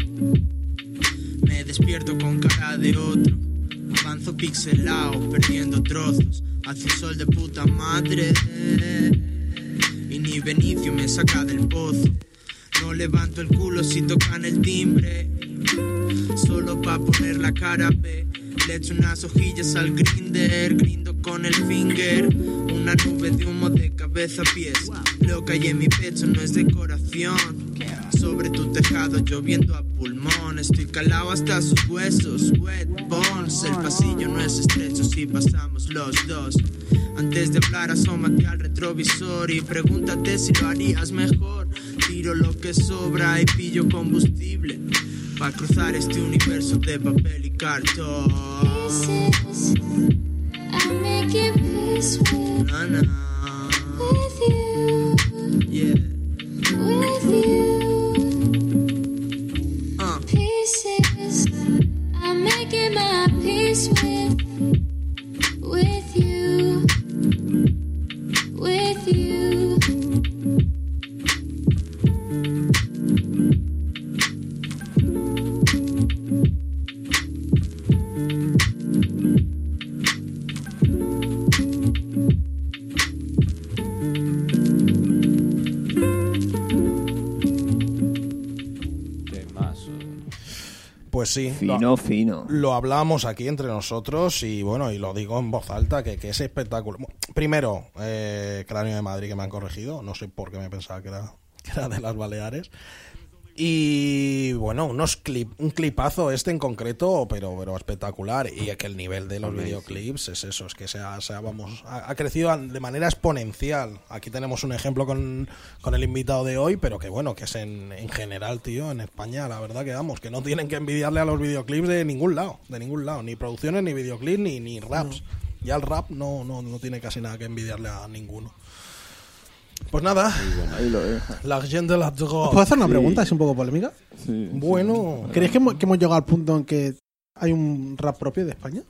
Me despierto con cara de otro, avanzo pixelado, perdiendo trozos, hace un sol de puta madre. Y ni Benicio me saca del pozo, no levanto el culo si tocan el timbre, solo pa' poner la cara B. Le echo unas hojillas al grinder, grindo con el finger, una nube de humo de cabeza a pies. Lo que hay en mi pecho no es decoración, sobre tu tejado lloviendo a pulmón. Estoy calado hasta sus huesos, wet bones. El pasillo no es estrecho si pasamos los dos. Antes de hablar asómate al retrovisor y pregúntate si lo harías mejor. Tiro lo que sobra y pillo combustible para cruzar este universo de papel y cartón. Pieces, I'm making peace with, Na, na. with you, Yeah. with you. Uh. Pieces, I'm making my peace with, with you, with you. Temazo. Pues sí, Fino, lo, fino. lo hablamos aquí entre nosotros y bueno, y lo digo en voz alta, que, que es espectacular. Primero, eh, Cráneo de Madrid, que me han corregido, no sé por qué me pensaba que era, que era de las Baleares. Y bueno, unos clip, un clipazo este en concreto, pero, pero espectacular. Y es que el nivel de los videoclips es eso, es que se ha, se ha, vamos, ha, ha crecido de manera exponencial. Aquí tenemos un ejemplo con, con el invitado de hoy, pero que bueno, que es en, en general, tío, en España, la verdad que vamos, que no tienen que envidiarle a los videoclips de ningún lado, de ningún lado, ni producciones, ni videoclips, ni, ni raps. Ya el rap no, no, no tiene casi nada que envidiarle a ninguno. Pues nada, Ahí lo deja. la gente de la droga. ¿Os puedo hacer una Sí. pregunta? Es un poco polémica. Sí, Bueno, ¿Creéis que hemos, que hemos llegado al punto en que hay un rap propio de España?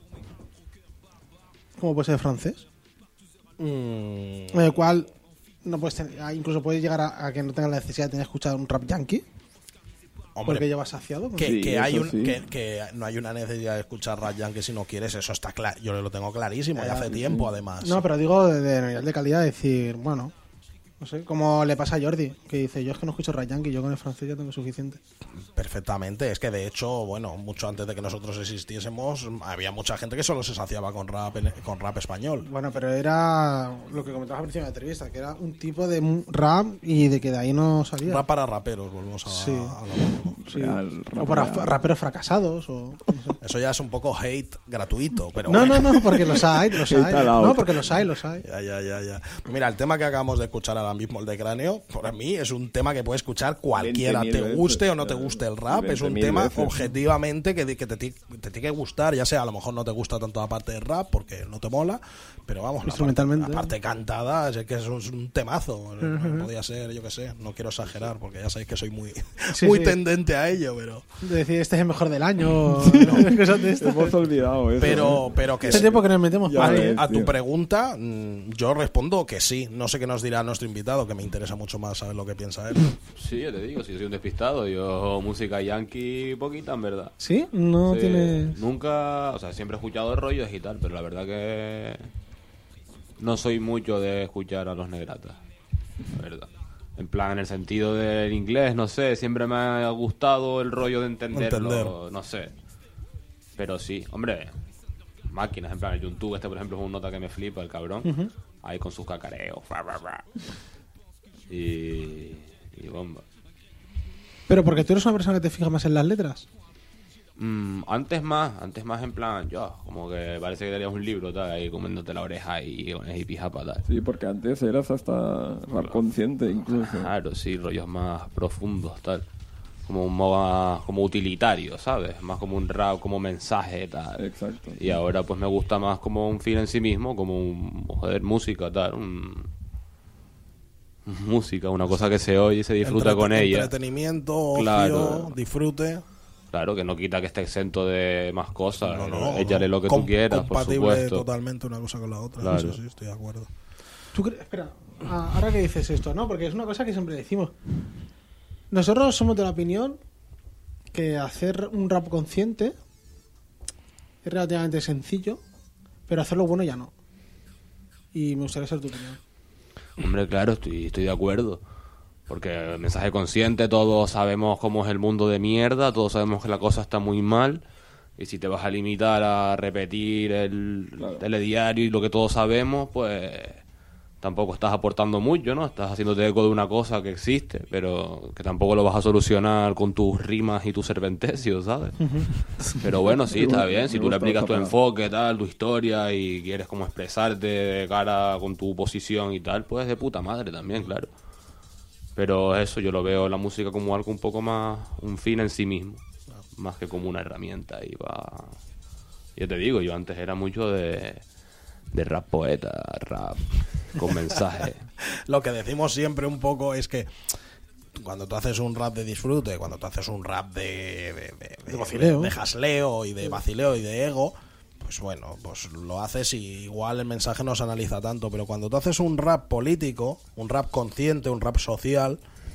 ¿Cómo puede ser francés? mm, En el cual no puedes tener, ah, incluso puedes llegar a, a que no tengas la necesidad de tener que escuchar un rap yankee hombre, porque llevas saciado. con- que, Sí, que hay eso un, sí. que, que no hay una necesidad de escuchar rap yankee si no quieres, eso está claro. Yo lo tengo clarísimo, ya hace tiempo además. No, pero digo de, de nivel de calidad, decir, bueno, no sé, como le pasa a Jordi, que dice, yo es que no escucho rap yankee, yo con el francés ya tengo suficiente. Perfectamente, es que de hecho, bueno, mucho antes de que nosotros existiésemos, había mucha gente que solo se saciaba con rap en- con rap español. Bueno, pero era lo que comentabas al principio de la entrevista, que era un tipo de mu- rap y de que de ahí no salía. Rap para raperos, volvemos a, Sí. a lo mismo. Sí. Real, O para real. raperos fracasados o no sé. Eso ya es un poco hate gratuito, pero No, bueno. no, no, porque los hay, los hay. Hate allowed. No, porque los hay, los hay. Ya, ya, ya, ya. Mira, el tema que acabamos de escuchar ahora mismo, el de Cráneo, para mí es un tema que puede escuchar cualquiera, veinte te mil guste veces, o no te eh, guste el rap, es un veinte mil tema veces. objetivamente que, que te, ti- te tiene que gustar, ya sea a lo mejor no te gusta tanto la parte del rap porque no te mola, pero vamos, la parte, Instrumentalmente. la parte cantada es que es un, es un temazo, podría ser, yo qué sé, no quiero exagerar porque ya sabéis que soy muy, Sí, muy sí. tendente a ello, pero... De decir, este es el mejor del año. Cosas de estas. Hemos olvidado eso. Pero, ¿eh? pero que Hace sí. tiempo que nos metemos Ya por A, ahí, ves. ¿eh? a tu tío. pregunta, mm, yo respondo que sí. No sé qué nos dirá nuestro invitado, que me interesa mucho más saber lo que piensa él. Sí, yo te digo, si yo soy un despistado, yo música yankee poquita, en verdad. ¿Sí? No Sí, tiene... Nunca, o sea, siempre he escuchado rollos y tal, pero la verdad que no soy mucho de escuchar a los negratas, la verdad. En plan, en el sentido del inglés, no sé, siempre me ha gustado el rollo de entenderlo, Entender. no sé. Pero sí, hombre, máquinas, en plan, el YouTube este, por ejemplo, es un nota que me flipa, el cabrón. Ahí con sus cacareos, fra, fra, fra. Y, y bomba. Pero porque tú eres una persona que te fijas más en las letras. Mm, antes más, antes más en plan, yo, como que parece que tenías un libro, tal, ahí comiéndote la oreja y con el pijapa, tal. Sí, porque antes eras hasta rap consciente incluso. Claro, sí, rollos más profundos, tal. Como un modo como utilitario, ¿sabes? Más como un rap, como mensaje, tal. Exacto. Y ahora pues me gusta más como un fin en sí mismo, como un, joder, música, tal. Un, música, una cosa que se oye y se disfruta Entrete- con ella. Entretenimiento, ocio, Claro. disfrute. Claro, que no quita que esté exento de más cosas. No, no, Échale no. lo que Com- tú quieras, por compatible supuesto. totalmente una cosa con la otra. Claro. Sí, sí, estoy de acuerdo. ¿Tú cre- Espera, ah, ahora que dices esto, ¿no? Porque es una cosa que siempre decimos. Nosotros somos de la opinión que hacer un rap consciente es relativamente sencillo, pero hacerlo bueno ya no. Y me gustaría saber tu opinión. Hombre, claro, estoy, estoy de acuerdo. Porque el mensaje consciente, todos sabemos cómo es el mundo de mierda, todos sabemos que la cosa está muy mal. Y si te vas a limitar a repetir el Claro. telediario y lo que todos sabemos, pues tampoco estás aportando mucho, ¿no? Estás haciéndote eco de una cosa que existe, pero que tampoco lo vas a solucionar con tus rimas y tus serpentecios, ¿sabes? Pero bueno, sí, está bien. Si Me tú le gusta aplicas esa tu palabra. enfoque, tal, tu historia y quieres como expresarte de cara con tu posición y tal, pues de puta madre también, claro. Pero eso yo lo veo la música como algo un poco más, un fin en sí mismo, más que como una herramienta. Y va... Yo te digo, yo antes era mucho de, de rap poeta, rap con mensaje. Lo que decimos siempre un poco es que cuando tú haces un rap de disfrute, cuando tú haces un rap de, de, de, De vacileo. de jasleo y de vacileo y de ego, pues bueno, pues lo haces y igual el mensaje no se analiza tanto, pero cuando tú haces un rap político, un rap consciente, un rap social,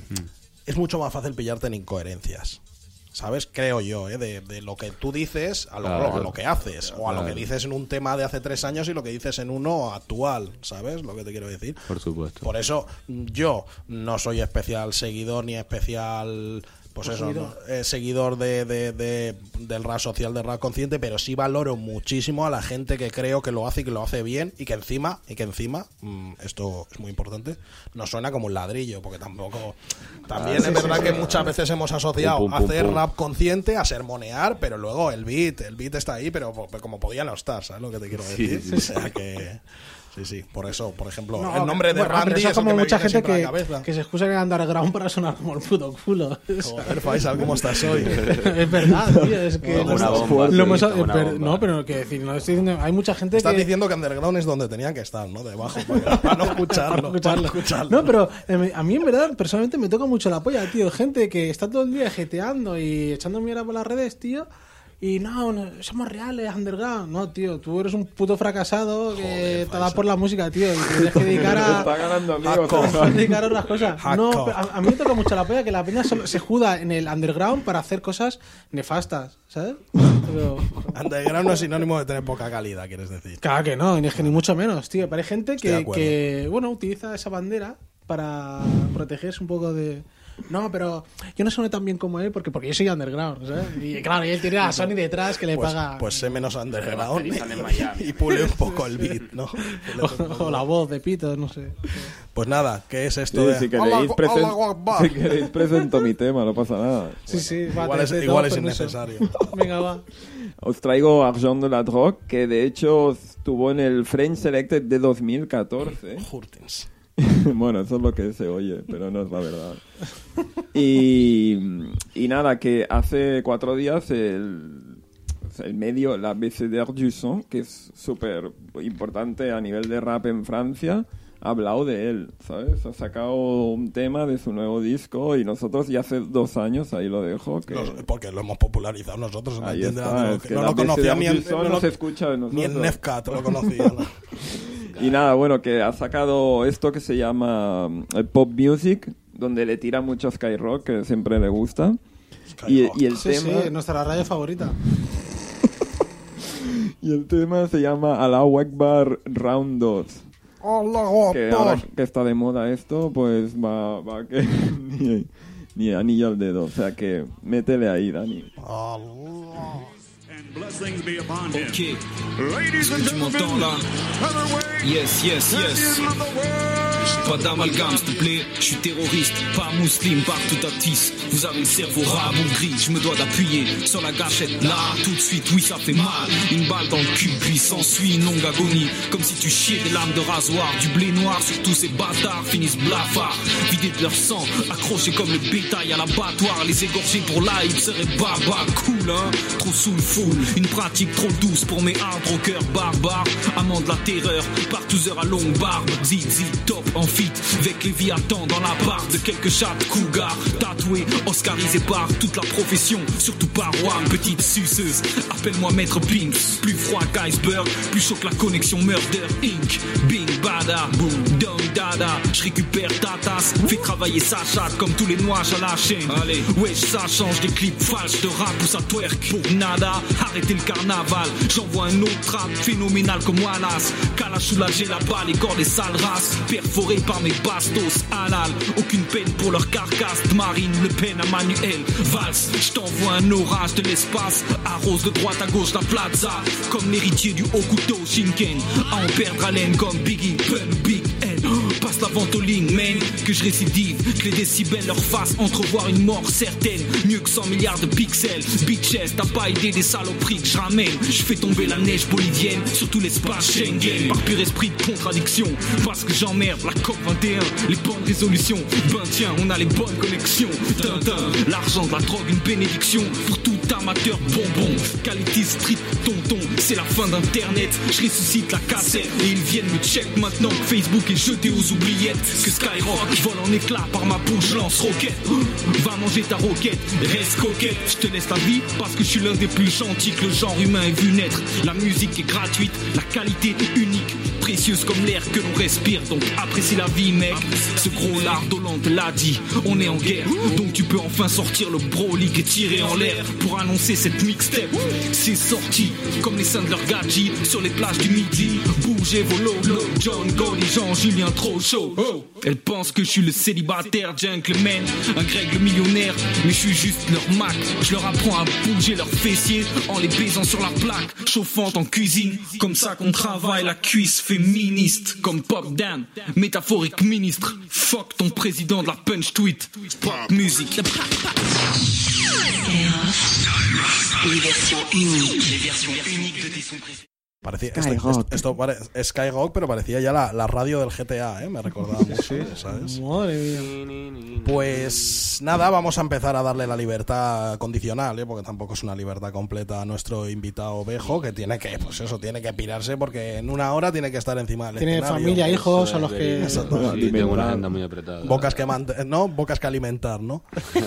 es mucho más fácil pillarte en incoherencias. ¿Sabes? Creo yo, ¿eh? De, de lo que tú dices a lo, Claro. a lo que haces. O a lo Claro. que dices en un tema de hace tres años y lo que dices en uno actual. ¿Sabes lo que te quiero decir? Por supuesto. Por eso yo no soy especial seguidor ni especial... Pues eso, ¿no? Eh, seguidor de, de, de- del rap social, del rap consciente, pero sí valoro muchísimo a la gente que creo que lo hace y que lo hace bien y que encima, y que encima, mm, esto es muy importante, no suena como un ladrillo, porque tampoco... También Ah, es sí, verdad sí, que sí. muchas veces hemos asociado Pum, pum, pum, hacer pum. rap consciente a sermonear, pero luego el beat, el beat está ahí, pero po- como podía no estar, ¿sabes lo que te quiero Sí, decir? sí, O sea que... Sí, sí, por eso, por ejemplo, No, el nombre de bueno, pero Randy eso es el como que me mucha viene gente siempre a que, la cabeza. que se excusa en el underground para sonar como el puto culo. Joder, Faisal, ¿cómo estás hoy? Es verdad, tío, es que Como no, una lo bomba, hemos- sí, como una pero- bomba. no, pero que decir, no estoy diciendo, hay mucha gente Estás que diciendo que underground es donde tenían que estar, ¿no? Debajo, para, para no escucharlo. para para no escucharlo. escucharlo. No, pero eh, a mí en verdad, personalmente me toca mucho la polla, tío. Gente que está todo el día jeteando y echando mierda por las redes, tío. Y no, no, somos reales, underground. No, tío, tú eres un puto fracasado que te da por la música, tío. Y tienes que dedicar a... Está ganando amigos. Jaco. Tienes que dedicar a otras cosas. No, Jaco. pero a, a mí me toca mucho la polla que la peña solo se juda en el underground para hacer cosas nefastas, ¿sabes? Pero... Underground no es sinónimo de tener poca calidad, quieres decir. Claro que no, ni es que ni mucho menos, tío. Pero hay gente Estoy de que, acuerdo. que, bueno, utiliza esa bandera para protegerse un poco de... No, pero yo no soné tan bien como él porque, porque yo soy underground, ¿sabes? Y claro, y él tiene a Sony detrás que le Pues, paga... pues sé menos underground Aterrizan en Miami. y pule un poco el beat, ¿no? Pule un poco. o la voz de Pito, no sé. Pues nada, ¿qué es esto Sí, de...? si queréis, Allahu- presen- Allahu Akbar? si queréis presento mi tema, no pasa nada. Sí, sí, va, Igual te- es- te igual doy es permiso. innecesario. Venga, va. Os traigo Argent de la Drogue, que de hecho estuvo en el French Selected de dos mil catorce. Hurtins. Bueno, eso es lo que se oye, pero no es la verdad. Y, y nada, que hace cuatro días el, o sea, el medio, la B C D du Son, que es súper importante a nivel de rap en Francia, ha hablado de él, ¿sabes? Ha sacado un tema de su nuevo disco y nosotros ya hace dos años, ahí lo dejo, que... Los- porque lo hemos popularizado nosotros. ¿no? Ahí Entiende, está, no, es que no la lo B C D conocía ni en, du Son no no lo- se escucha de ni en nosotros. Nefcat lo conocía. ¿no? Y nada, bueno, que ha sacado esto que se llama eh, Pop Music, donde le tira mucho a Skyrock, que siempre le gusta. Y, Skyrock. y el Sí, tema sí, nuestra radio favorita. y el tema se llama Allahu Akbar Round dos. Allahu Que Akbar. ahora que está de moda esto, pues va, va que ni, ni anillo al dedo. O sea que métele ahí, Dani. Allah. Ok, est-ce que tu m'entends là? Yes, yes, yes. Pas d'amalgame, s'il te plaît. Je suis terroriste, pas musulman, partout à tisse. Vous avez le cerveau rabougri, je me dois d'appuyer sur la gâchette là, tout de suite. Oui, ça fait mal. Une balle dans le cul, puis s'ensuit une longue agonie. Comme si tu chiais des lames de rasoir, du blé noir sur tous ces bâtards finissent blafards, vidés de leur sang, accrochés comme le bétail à l'abattoir. Les égorger pour l'hype serait baba cool, hein. Trop sous le full, une pratique trop douce pour mes hard rockers barbares. Amant de la terreur, par douze heures à longue barbe. Zizi top en fit avec Léviathan dans la barre de quelques chats cougars. Tatoué, oscarisé par toute la profession, surtout par Wam, petite suceuse. Appelle-moi Maître Pinks, plus froid qu'iceberg, plus chaud que la connexion Murder Inc. Bing, bada, boom, dong, dada. Je récupère ta tasse, fais travailler sa chatte comme tous les noirs à la chaîne. Allez, wesh, ça change des clips falses de rap ou ça twerk pour nada. Arrêtez le carnaval, j'envoie un autre rap phénoménal comme Wallace. Kalachoula, j'ai la balle, les corps des sales races, perforés par mes bastos halal. Aucune peine pour leur carcasse, Marine Le Pen à Manuel Valls. Je t'envoie un orage de l'espace, arrose de droite à gauche la plaza, comme l'héritier du haut couteau Shinken, à en perdre haleine comme Biggie, Pun, Big N. Passe la vente aux lignes, man, que je récidive, que les décibels leur fassent entrevoir une mort certaine. Mieux que cent milliards de pixels, bitches, t'as pas idée des saloperies que je ramène. Je fais tomber la neige bolivienne sur tout l'espace Schengen, par pur esprit de contradiction, parce que j'emmerde la COP vingt et un, les bonnes résolutions. Ben tiens, on a les bonnes connexions. Tintin, l'argent de la drogue, une bénédiction pour tout amateur bonbon. Quality street, tonton, c'est la fin d'internet. Je ressuscite la cassette et ils viennent me check maintenant que Facebook est jeté aux oubliettes. Que Skyrock vole en éclats par ma bouche, lance roquette. Va manger ta roquette, reste coquette. Je te laisse la vie parce que je suis l'un des plus gentils que le genre humain ait vu naître. La musique est gratuite, la qualité est unique, précieuse comme l'air que l'on respire. Donc apprécie la vie, mec. Ce gros lard Dolante l'a dit, on est en guerre. Donc tu peux enfin sortir le brolic et tirer en l'air pour annoncer cette mixtape. C'est sorti comme les Sandler Gadji sur les plages du midi. Bougez vos lolos, John Goldie, Jean-Julien trop chaud. Oh. Elle pense que je suis le célibataire gentleman, un Greg le millionnaire, mais je suis juste leur Mac. Je leur apprends à bouger leurs fessiers en les baisant sur la plaque chauffante en cuisine. Comme ça qu'on travaille la cuisse féministe, comme Pop Dan, métaphorique ministre. Fuck ton président de la punch tweet. Pop music. Les versions uniques, les versions uniques de tes sons préférés. Parecía, esto, esto, esto pare, es Skyrock, pero parecía ya la, la radio del G T A, ¿eh? Me recordaba mucho, sí, ¿sabes? Madre mía. Pues nada, vamos a empezar a darle la libertad condicional, ¿eh? Porque tampoco es una libertad completa a nuestro invitado Bejo, que tiene que, pues eso, tiene que pirarse porque en una hora tiene que estar encima del tiene escenario. Familia, hijos, a los que... Sí, tengo una agenda muy apretada. Bocas que, mant- ¿no? Bocas que alimentar, ¿no?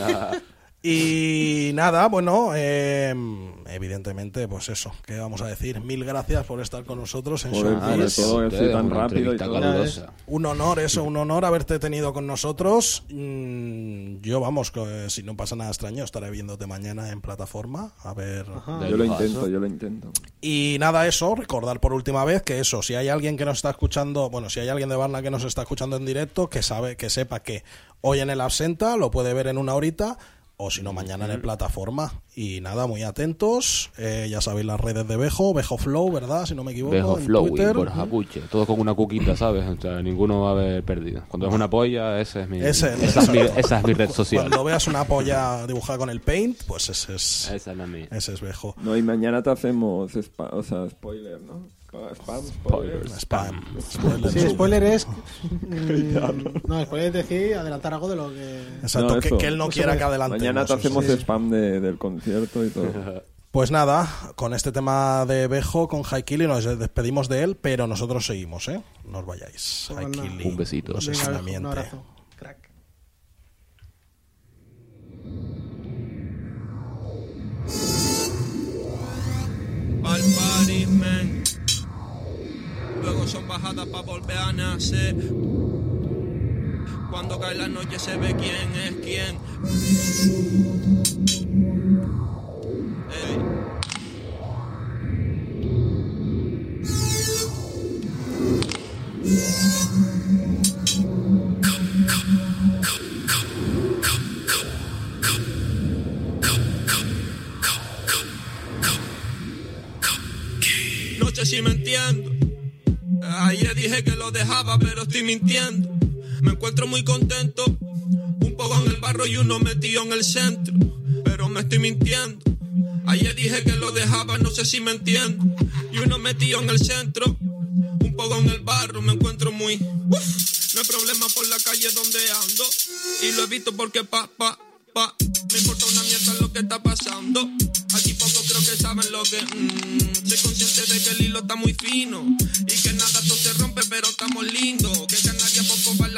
Y nada, bueno, eh, evidentemente, pues eso, ¿qué vamos a decir? Mil gracias por estar con nosotros en Showbiz. Todo eso tan rápido y todo. Un honor, eso, un honor haberte tenido con nosotros. Mm, yo, vamos, que, si no pasa nada extraño, estaré viéndote mañana en plataforma. A ver. Ajá. Yo lo intento, yo lo intento. Y nada, eso, recordar por última vez que eso, si hay alguien que nos está escuchando, bueno, si hay alguien de Varna que nos está escuchando en directo, que sabe, que sepa que hoy en el Absenta lo puede ver en una horita. O si no, mañana en el plataforma. Y nada, muy atentos. Eh, ya sabéis las redes de Bejo, Bejo Flow, ¿verdad? Si no me equivoco. Bejo en Flow Twitter. y Borja Puche. Todo con una cuquita, ¿sabes? O sea, ninguno va a haber perdido. Cuando es una polla, ese es mi, ese, esa, es mi esa es mi red social. Cuando veas una polla dibujada con el Paint, pues ese es, esa es la mía. Ese es Bejo. No, y mañana te hacemos spa, o sea, spoiler, ¿no? Spam, spoiler. Spam. Spoiler. Sí, spoiler es. No, spoiler es decir, adelantar algo de lo que. Exacto, no, que, que él no quiera que adelante. Mañana te hacemos sí. spam de, del concierto y todo. Pues nada, con este tema de Bejo, con Haikili, nos despedimos de él, pero nosotros seguimos, ¿eh? No os vayáis. Haikili, un besito. No sé si la miente. Un abrazo. Crack. Al party, man. Luego son bajadas para volver a nacer. Cuando cae la noche se ve quién es quién. Ey. No sé si me entiendo. Ayer dije que lo dejaba, pero estoy mintiendo. Me encuentro muy contento, un poco en el barro y uno metido en el centro, pero me estoy mintiendo. Ayer dije que lo dejaba, no sé si me entiendo. Y uno metido en el centro, un poco en el barro, me encuentro muy... Uf, no hay problema por la calle donde ando. Y lo evito porque pa, pa, pa. Me importa una mierda lo que está pasando. Aquí pocos creo que saben lo que... Mmm, soy consciente de que el hilo está muy fino y que nada todo se rompe, pero estamos lindos. Que en Canarias poco vale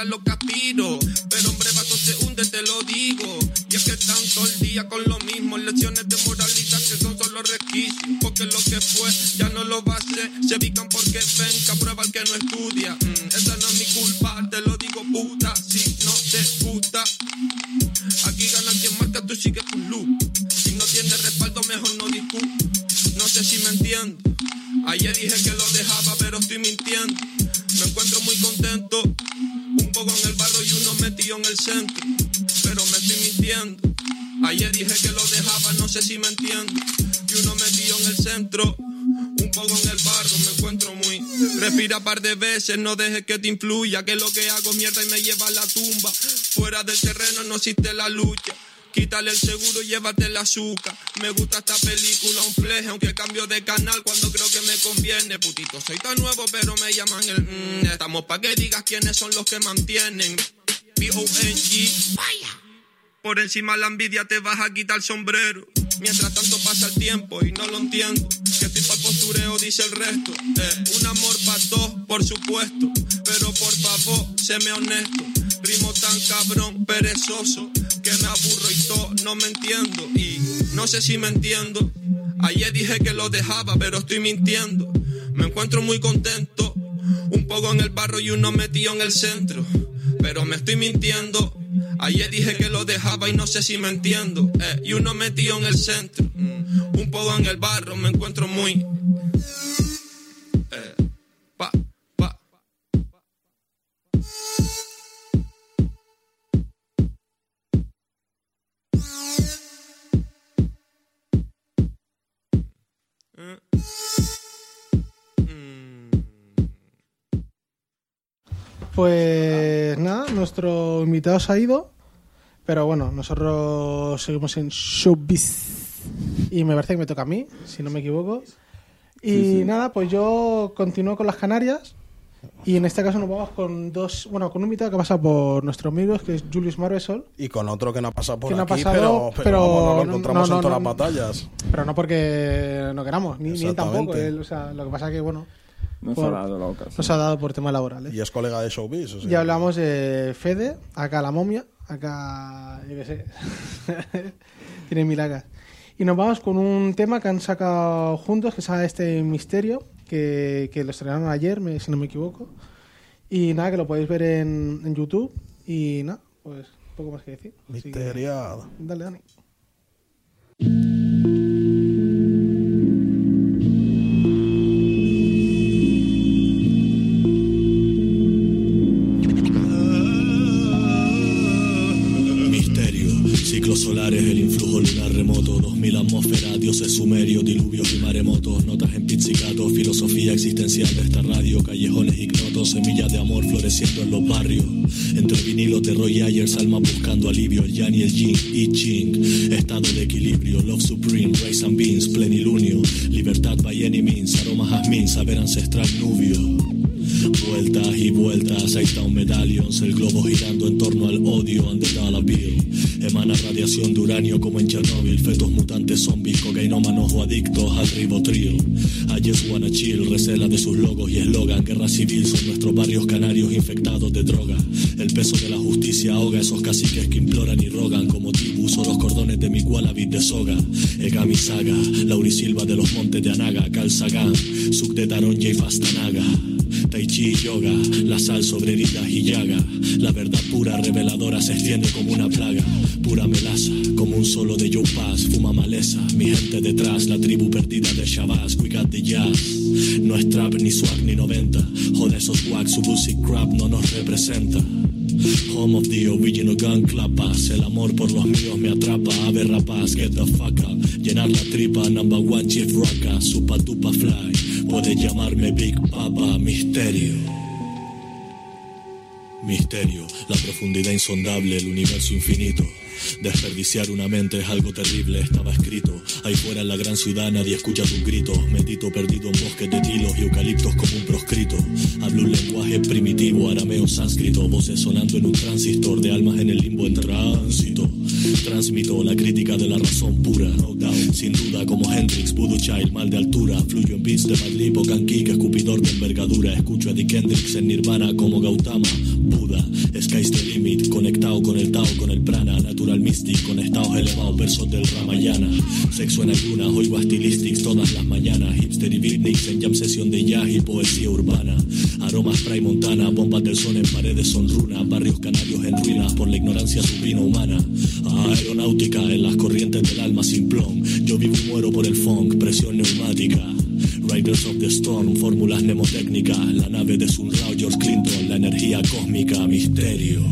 a lo que aspiro. Pero hombre, vato se hunde, te lo digo. Y es que están todo el día con lo mismo. Lecciones de moralidad que son solo resquicios. Porque lo que fue ya no lo va a ser. Se pican porque venga, prueba el que no estudia. Mm, esa no es mi culpa, te lo digo puta. Si no te gusta, aquí gana quien marca, tú sigues con luz. Si no tienes respaldo, mejor no discuto. No sé si me entiendo. Ayer dije que lo dejaba, pero estoy mintiendo. Me encuentro muy contento. Un poco en el barro y uno metido en el centro. Pero me estoy mintiendo. Ayer dije que lo dejaba, no sé si me entiendo. Y uno metido en el centro. Un poco en el barro, me encuentro muy. Respira par de veces, no dejes que te influya. Que lo que hago es mierda y me lleva a la tumba. Fuera del terreno no existe la lucha. Quítale el seguro y llévate el azúcar. Me gusta esta película, un fleje, aunque cambio de canal cuando creo que me conviene. Putito, soy tan nuevo, pero me llaman el... Mm, estamos pa' que digas quiénes son los que mantienen. B O N G. Vaya. Por encima la envidia te vas a quitar el sombrero. Mientras tanto pasa el tiempo y no lo entiendo. Que estoy pa' postureo, dice el resto. Eh, un amor pa' todos, por supuesto. Pero por favor, séme honesto. Rimo tan cabrón, perezoso, que me aburro y todo, no me entiendo. Y no sé si me entiendo. Ayer dije que lo dejaba, pero estoy mintiendo. Me encuentro muy contento. Un poco en el barro y uno metido en el centro. Pero me estoy mintiendo. Ayer dije que lo dejaba y no sé si me entiendo. Eh, y uno metido en el centro. Mm, un poco en el barro, me encuentro muy... Eh, pa, pa. Eh. Pues nada, nuestro invitado se ha ido, pero bueno, nosotros seguimos en Showbiz y me parece que me toca a mí, si no me equivoco. Y sí, sí. Nada, pues yo continúo con las Canarias y en este caso nos vamos con dos, bueno, con un invitado que pasa por nuestros amigos, que es Julius Marvesol. Y con otro que no ha pasado por que no aquí, ha pasado, pero, pero, pero vamos, lo encontramos no, no, en todas no, las batallas. Pero no porque no queramos, ni, ni él tampoco. Él, o sea, lo que pasa es que, bueno... Nos por, ha dado la ocasión. Nos ha dado por temas laborales. Y es colega de Showbiz. O sea. Ya hablamos de Fede, acá la momia, acá, yo qué sé, tiene milagras. Y nos vamos con un tema que han sacado juntos, que es este Misterio, que, que lo estrenaron ayer, me, si no me equivoco. Y nada, que lo podéis ver en, en YouTube. Y nada, pues poco más que decir. Misteriado. Que, dale, Dani. Ciclos solares, el influjo lunar remoto, dos mil atmósferas, dioses sumerios, diluvios y maremotos, notas en pizzicato, filosofía existencial de esta radio, callejones ignotos, semillas de amor floreciendo en los barrios, entre vinilos de Roy Ayers, alma buscando alivio, el yang y el yin, I Ching, estado de equilibrio, love supreme, rice and beans, plenilunio, libertad by any means, aroma jazmín, saber ancestral nubio. Vueltas y vueltas, ahí está un medallions, el globo girando en torno al odio, and the dollar bill. Emana radiación de uranio como en Chernobyl, fetos mutantes zombies, cocainómanos o adictos al ribotril. I just wanna chill, recela de sus logos y eslogan, guerra civil son nuestros barrios canarios infectados de droga. El peso de la justicia ahoga esos caciques que imploran y rogan, como tibus o los cordones de mi Wallaby de soga. Egami Saga, Laurisilva de los montes de Anaga, Carl Sagan, Suk de Taronja y Fastanaga. Tai Chi Yoga, la sal sobre heridas y llaga. La verdad pura reveladora se extiende como una plaga. Pura melaza, como un solo de Joe Pass. Fuma maleza, mi gente detrás. La tribu perdida de Shabazz, we got the jazz. No es trap, ni swag, ni noventa. Joder esos wax, su bullshit crap no nos representa. Home of the original gun clapas. El amor por los míos me atrapa. Ave rapaz, get the fuck up. Llenar la tripa, number one chief rocka. Supa tupa fly. Puedes llamarme Big Papa. Misterio. Misterio, la profundidad insondable, el universo infinito. Desperdiciar una mente es algo terrible, estaba escrito. Ahí fuera en la gran ciudad nadie escucha tus gritos. Medito perdido en bosques de tilos y eucaliptos como un proscrito. Hablo un lenguaje primitivo, arameo sánscrito. Voces sonando en un transistor de almas en el limbo en tránsito. Transmito la crítica de la razón pura. Sin duda como Hendrix, Voodoo Child, mal de altura. Fluyo en beats de Madlib o Kanki, que escupidor de envergadura. Escucho a Dick Hendrix en Nirvana como Gautama, Buda. Sky's the limit, conectado con el Tao, con el prana. Natural mystic, con estados elevados, versos del Ramayana. Sexo en ayunas, oigo a Stylistics todas las mañanas. Hipster y beatniks en jam sesión de jazz y poesía urbana. Aromas Prime Montana, bombas del sol en paredes son runas. Barrios canarios en ruinas por la ignorancia supina humana. Aeronáutica en las corrientes del alma simplón. Yo vivo y muero por el funk, presión neumática. Riders of the Storm, fórmulas mnemotécnicas. La nave de Sun Rao, George Clinton, la energía cósmica, misterio.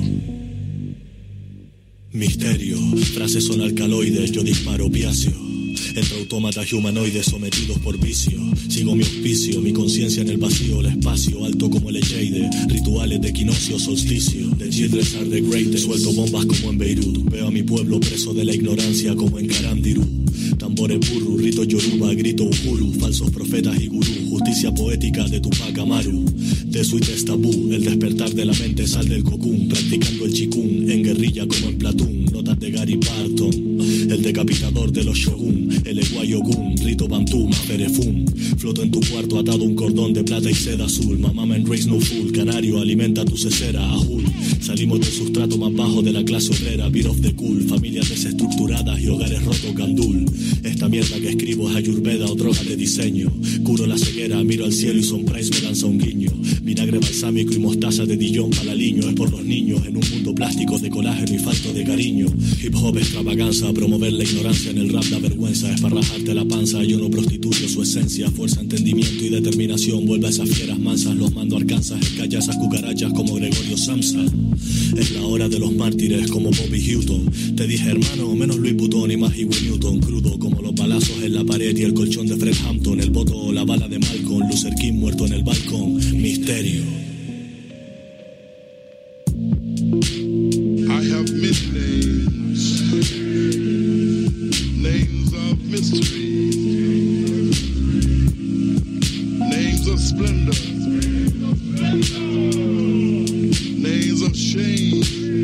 Misterio, frases son alcaloides, yo disparo opiáceo. Entre autómatas y humanoides sometidos por vicio. Sigo mi auspicio, mi conciencia en el vacío. El espacio alto como el Echeide. Rituales de equinoccio, solsticio. The children are the greatest. Suelto bombas como en Beirut. Veo a mi pueblo preso de la ignorancia como en Carandiru. Tambores burru, rito yoruba, grito uhuru. Falsos profetas y gurú. Justicia poética de Tupac Amaru. De suite es tabú, el despertar de la mente sal del cocún. Practicando el chikung, en guerrilla como en Platoon. Notas de Gary Barton, el decapitador de los shogun. El Eguayogun, rito bantú, maferefum. Floto en tu cuarto atado un cordón de plata y seda azul. Mamá man raise no fool, canario alimenta tu cesera, ajul. Salimos del sustrato más bajo de la clase obrera. Beat of the cool, familias desestructuradas y hogares rotos gandul. Esta mierda que escribo es ayurveda o droga de diseño. Curo la ceguera, miro al cielo y Son Price me lanza un guiño. Vinagre balsámico y mostaza de Dijon palaliño. Es por los niños en un mundo plástico de colágeno y falto de cariño. Hip hop extravaganza, promover la ignorancia en el rap da vergüenza. Es para rajarte la panza, yo no prostituyo su esencia. Fuerza, entendimiento y determinación, vuelve a esas fieras mansas. Los mando a Arkansas, escalla esas cucarachas como Gregorio Samsa. Es la hora de los mártires como Bobby Hutton. Te dije hermano, menos Louis Vuitton y más Huey Newton. Crudo como los balazos en la pared y el colchón de Fred Hampton. El voto o la bala de Malcolm, Luther King muerto en el balcón. Misterio. I have many names, names of mystery, names of splendor, names of shame.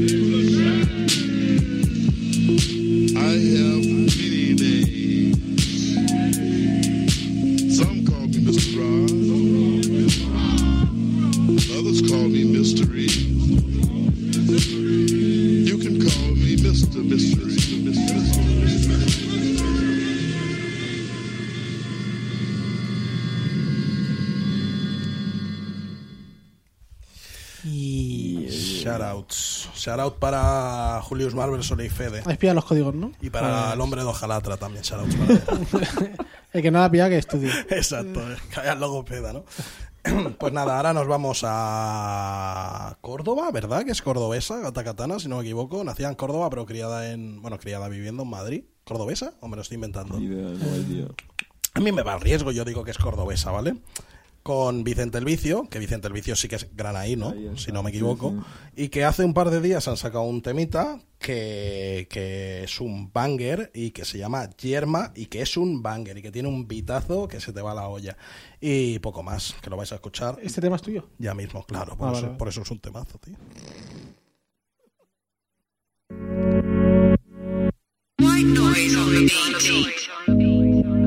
I have many names. Some call me Mister Rod, others call me Mystery. You can call me Mister Mystery. Y... Shoutouts. Shoutout para Julius Marvel, Sole y Fede. Has pillado los códigos, ¿no? Y para Pues- el hombre de Ojalatra también, shoutouts para él. El que no la pilla que estudie. Exacto, que haya logopeda, ¿no? Pues nada, ahora nos vamos a Córdoba, ¿verdad? Que es cordobesa, Gata Katana, si no me equivoco. Nacida en Córdoba, pero criada en... Bueno, criada viviendo en Madrid. ¿Cordobesa? ¿O me lo estoy inventando? Idea, no hay idea. A mí me va el riesgo, yo digo que es cordobesa, ¿vale? Con Vicente el Vicio, que Vicente el Vicio sí que es granaíno, si no me equivoco, y que hace un par de días han sacado un temita que, que es un banger y que se llama Yerma y que es un banger y que tiene un bitazo que se te va la olla. Y poco más, que lo vais a escuchar. ¿Este tema es tuyo? Ya mismo, claro, por, Ah, eso, vale, vale. por eso es un temazo, tío. White noise on the beat.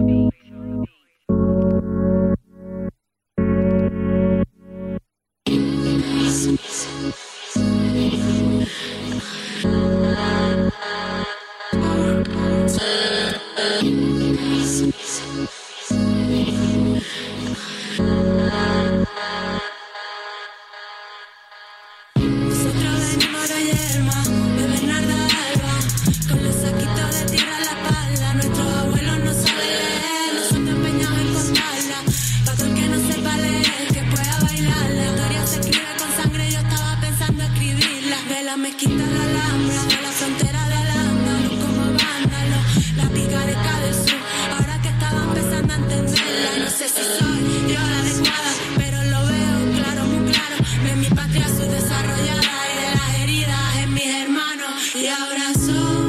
Nosotros venimos de Yerma, de Bernarda Alba, con los saquitos de tierra a la espalda. Nuestros abuelos no saben leer, nosotros empeñados en contarla. Para todo el que no sepa leer, que pueda bailar. La historia se escribe con sangre, yo estaba pensando escribirla. De la mezquita a la Alhambra, de la frontera de Al-Ándalus como vándalo. La picaresca del sur, ahora que estaba empezando a entenderla. No sé si soy yo la adecuada, pero lo veo claro, muy claro. De mi patria soy desarrollada y de las heridas en mis hermanos. Y ahora soy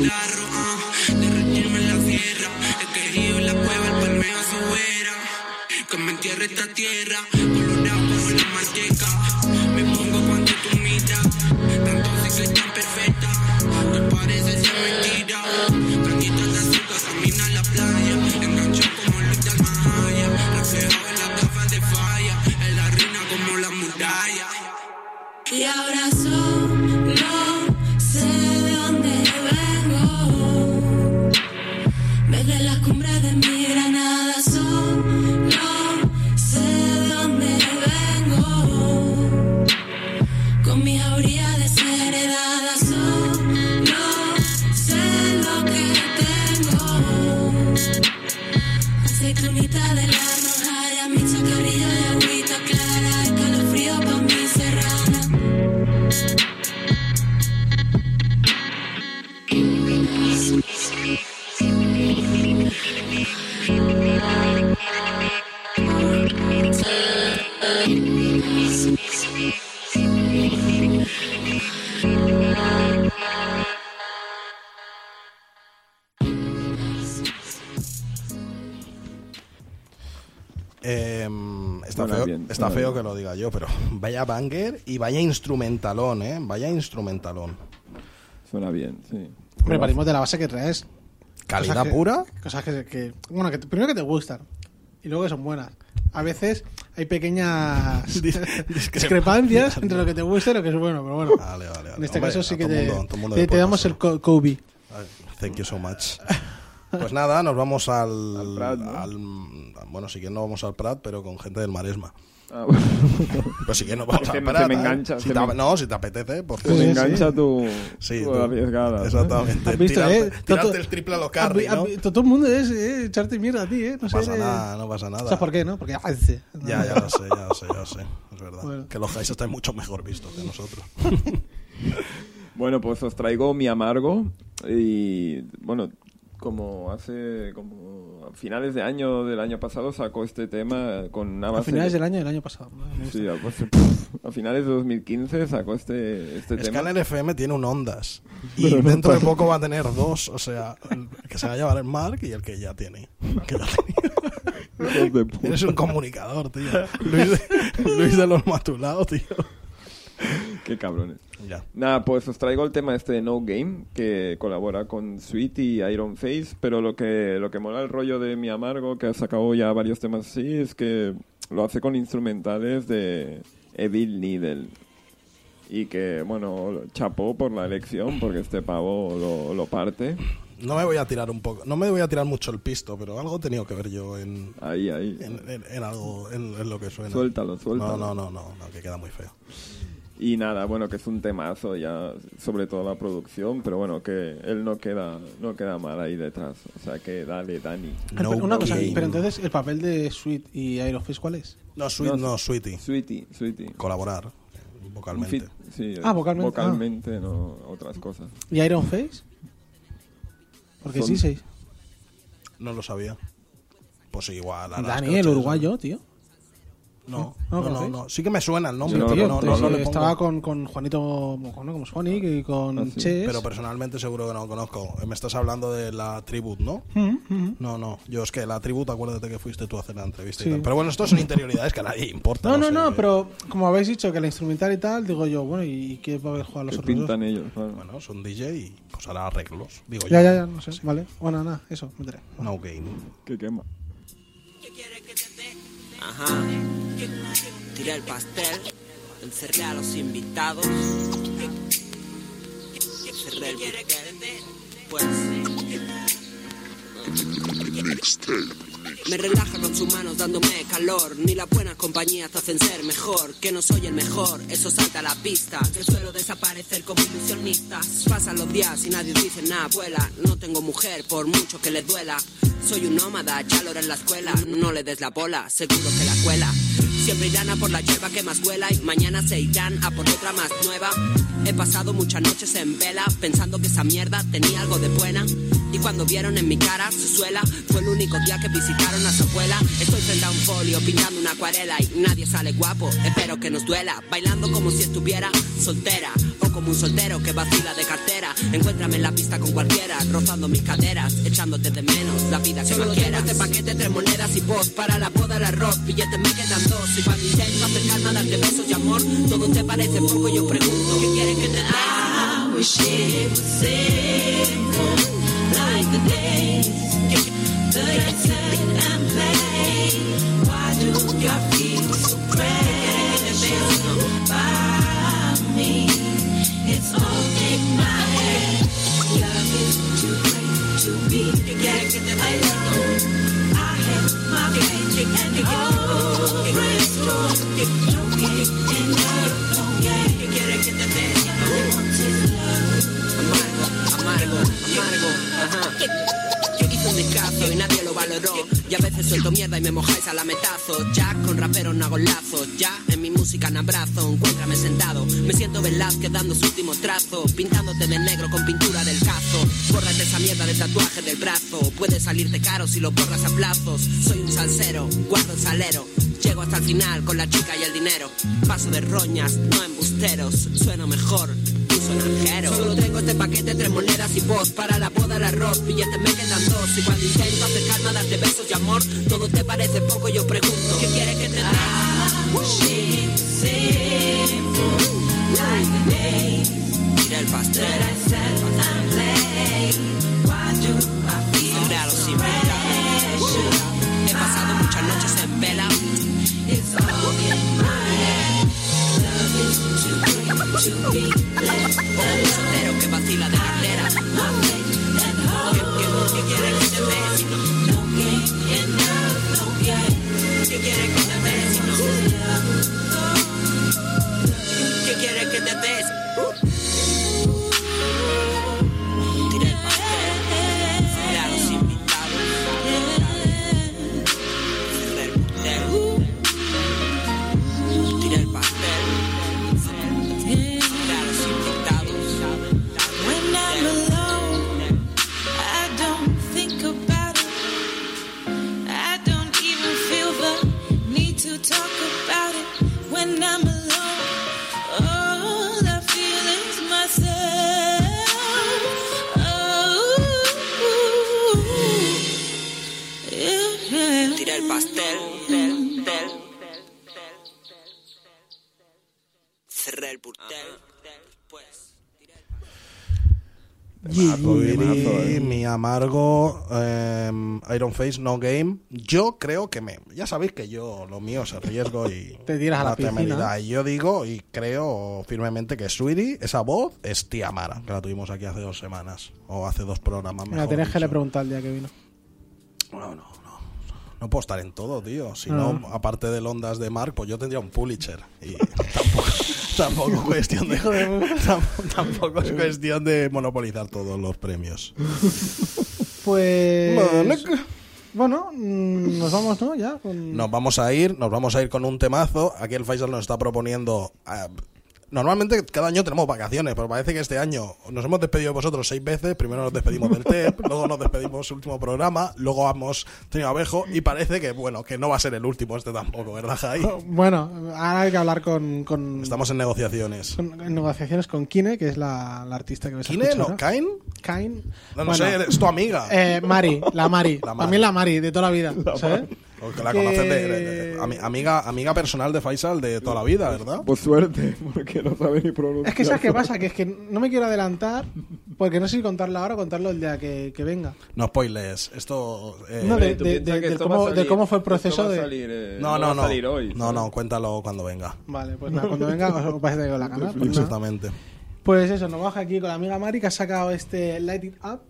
cigarro, uh, derretirme en la sierra. He querido en la cueva el palmeo su era. Que me entierre esta tierra, colorado como la manteca. Me pongo cuando tú miras, tanto sé que es tan perfecta, que parece ser mentira. Cañitas de azúcar, camina a la playa, enganchado como Luis de Almahaya, reflejado en las gafas de falla, en la reina como la muralla. Y ahora solo sé de dónde vengo, desde las cumbres de mi Granada. Solo sé de dónde vengo, con mis jaurías desheredadas. Solo sé lo que tengo, aceitunita de la rojalla, mi chacarrillo de agüita clara, escalofrío pa' mi serrana. Eh, está Suena feo, bien, está suena feo bien. que lo diga yo, pero vaya banger y vaya instrumentalón, ¿eh? Vaya instrumentalón. Suena bien, sí. Hombre, partimos de la base que traes. ¿Calidad Cosas que- pura? Cosas que, que- bueno, que te- primero que te gustan y luego que son buenas. A veces hay pequeñas discrepancias entre lo que te gusta y lo que es bueno, pero bueno. Vale, vale, vale. En este Hombre, caso a sí que todo te, mundo- todo mundo te- le te puede damos pasar. el co- Kobe. Thank you so much. Pues nada, nos vamos al, al- bueno, si que no vamos al Prat, pero con gente del Maresma. Ah, bueno. Pues si que no vamos Es que al se Prat. me ¿eh? engancha, Si se te- me- No, si te apetece. Por Se me engancha tu, Sí, tu tú- arriesgada. Exactamente. ¿Has visto, Tirarte, eh? tirarte Todo- el triple a los has carry, vi- has ¿no? vi- Todo el mundo es eh, echarte mierda a ti, ¿eh? No, No sé, pasa eh, nada, no pasa nada. ¿Sabes por qué, no? Porque hace. Ya, ya lo sé, ya lo sé, ya lo sé. Es verdad. Bueno. Que los Jais están mucho mejor vistos que nosotros. Bueno, pues os traigo Mi Amargo y, bueno, como hace como a finales de año del año pasado sacó este tema con una A base... finales del año del año pasado. ¿no? Me gusta. Sí, a, pues, puf, a finales de dos mil quince sacó este, este tema. Scanner F M tiene un Ondas. Y Pero no dentro de pasa- poco va a tener dos. O sea, el que se va a llamar el Mark y el que ya tiene. Que ya tenía. Hijos de puta. Eres un comunicador, tío. Luis de, Luis de los Matulados, tío. Qué cabrones. Ya. Nada, pues os traigo el tema este de No Game, que colabora con Sweet y Iron Face, pero lo que, lo que mola el rollo de Mi Amargo, que ha sacado ya varios temas así, es que lo hace con instrumentales de Evil Needle. Y que, bueno, chapó por la elección, porque este pavo lo, lo parte. No me voy a tirar un poco. No me voy a tirar mucho el pisto, pero algo he tenido que ver yo en. Ahí, ahí. En, en- en algo. En, en lo que suena. Suéltalo, suéltalo. No, no, no, no, no, que queda muy feo. Y nada, bueno, que es un temazo ya, sobre todo la producción, pero bueno, que él no queda no queda mal ahí detrás. O sea que dale, Dani. Ah, pero una cosa, pero entonces, ¿el papel de Sweet y Aerofix cuál es? No, Sweet, no, Sweetie. Sweetie, Sweetie. Colaborar vocalmente. Un fit- sí, Ah, vocalmente, vocalmente, no otras cosas. ¿Y Iron Face? Porque Son- sí, seis. No lo sabía. Pues igual. Alaska, Dani, el ocho, uruguayo, tío. No, ¿No lo no, no, conocéis? no. Sí que me suena el nombre, Sí, pero tío, no, este no, sí, no le pongo. estaba con, con Juanito, ¿no? Como Sonic y con Ah, sí. Ches. Pero personalmente seguro que no lo conozco. Me estás hablando de la Tribute, ¿no? Mm, mm. No, no. Yo es que la Tribute, acuérdate que fuiste tú a hacer la entrevista Sí. y tal. Pero bueno, esto son interioridades que a nadie importa. No, no, sé. no, pero como habéis dicho que la instrumental y tal, digo yo, bueno, ¿y qué va a haber jugado los ¿Qué otros pintan dos? ellos? Claro. Bueno, son D J y pues hará arreglos. Digo Ya, yo. ya, ya, no sé, vale. Bueno, nada, eso, meteré. No game. Que quema. Ajá. Tiré el pastel, encerré a los invitados. Cerré el burdel, pues. Me relaja con sus manos dándome calor. Ni la buena compañía te hacen ser mejor. Que no soy el mejor, eso salta a la pista. Que suelo desaparecer como ilusionistas. Pasan los días y nadie dice nada, abuela. No tengo mujer, por mucho que le duela. Soy un nómada, ya lo era en la escuela. No le des la bola, seguro que la cuela. Siempre irán a por la hierba que más huela y mañana se irán a por otra más nueva. He pasado muchas noches en vela pensando que esa mierda tenía algo de buena. Y cuando vieron en mi cara su suela, fue el único día que visitaron a su abuela. Estoy frente a un folio pintando una acuarela y nadie sale guapo, espero que nos duela. Bailando como si estuviera soltera o como un soltero que vacila de cartera. Encuéntrame en la pista con cualquiera, rozando mis caderas, echándote de menos la vida que más quieras. Este paquete, tres monedas y voz para la boda, el arroz. Billetes me quedan dos y cuando intento acercarme a darte besos y amor, todo te parece poco y yo pregunto, ¿qué quieres que te dé? I wish it was simple, like the days that I sat and played. Why do your feet so crazy by me? It's all in my head. Love is too great to be. ¿Qué quieres que te dé? I have my cake and the whole crystal. Don't get enough, oh yeah. ¿Qué quieres que te dé? Amargo, amargo, amargo, ajá. Yo hice un descazo y nadie lo valoró. Y a veces suelto mierda y me mojáis a lametazo. Ya con raperos no hago lazos. Ya en mi música no abrazo. Encuéntrame sentado. Me siento Velázquez dando su último trazo. Pintándote de negro con pintura del cazo. Bórrate esa mierda de tatuaje del brazo. Puede salirte caro si lo borras a plazos. Soy un salsero, guardo el salero. Llego hasta el final con la chica y el dinero. Paso de roñas, no embusteros. Sueno mejor que un sonajero. Solo tengo este paquete, tres monedas y voz para la boda, el arroz. Billetes me quedan dos y cuando intento acercarme a darte besos y amor, todo te parece poco y yo pregunto, ¿qué quieres que te dé? Mira el pastel. Ahora los invitados. He pasado muchas noches en vela. Como un soltero que vacila de cartera. ¿Qué, qué, qué quieres que te dé si no? ¿Qué quieres que te dé si no? ¿Qué quieres que te dé? Tira el pastel. Mira los invitados. Cerré el portero. Tira el pastel. Mira los invitados. When I'm alone, I don't think about it. I don't even feel the need to talk about it. When I'm alone, all I feel is myself. Oh, yeah. Tira el pastel. Cerré el portel. Pues. Temazo, Yeah. temazo, eh. Mi amargo, eh, Iron Face, No Game. Yo creo que me... Ya sabéis que yo, lo mío es el riesgo y Te tiras a la piscina. temeridad. Y yo digo y creo firmemente que Sweetie, esa voz, es Tía Mara, que la tuvimos aquí hace dos semanas. O hace dos programas, Mira, mejor tenés que le dicho. preguntar el día que vino. No, no, no. No puedo estar en todo, tío. Si No. no, aparte del Ondas de Mark, pues yo tendría un Pulitzer. Y tampoco, tampoco cuestión de... tam- tampoco es cuestión de monopolizar todos los premios. Pues. Vale. Bueno, mm, nos vamos, ¿no? Ya. Con... Nos vamos a ir, nos vamos a ir con un temazo. Aquí el Faisal nos está proponiendo... eh, normalmente cada año tenemos vacaciones, pero parece que este año nos hemos despedido de vosotros seis veces. Primero nos despedimos del T E P, luego nos despedimos del último programa, luego hemos tenido Abejo y parece que, bueno, que no va a ser el último este tampoco, ¿verdad, Jai? Bueno, ahora hay que hablar con. con Estamos en negociaciones. con- en negociaciones con Kine, que es la, la artista que vais a ¿Kine? escuchar ¿No? ahora. ¿Kain? Kain. No, no Bueno, sé, es tu amiga. Eh, Mari, la Mari. La Mari. También la Mari, de toda la vida. ¿Sabes? O que la que- conoces de, de- de- ami- amiga, amiga personal de Faisal de toda la vida, ¿verdad? Pues suerte, porque no sabe ni pronunciar. Es que ¿sabes qué pasa? Que es que no me quiero adelantar, porque no sé si contarlo ahora o contarlo el día que, que venga. No spoilers. Esto. eh, No, de, ¿Tú de- piensas de- que de esto cómo, va a de salir- cómo fue el esto va proceso a de... salir, eh, no, va no, a no. salir hoy, no, ¿sabes? no, cuéntalo cuando venga. Vale, pues nada, cuando venga os, os vais a tener la cámara. Pues, nada. Exactamente. Pues eso, nos vamos aquí con la amiga Mari, que ha sacado este Light It Up.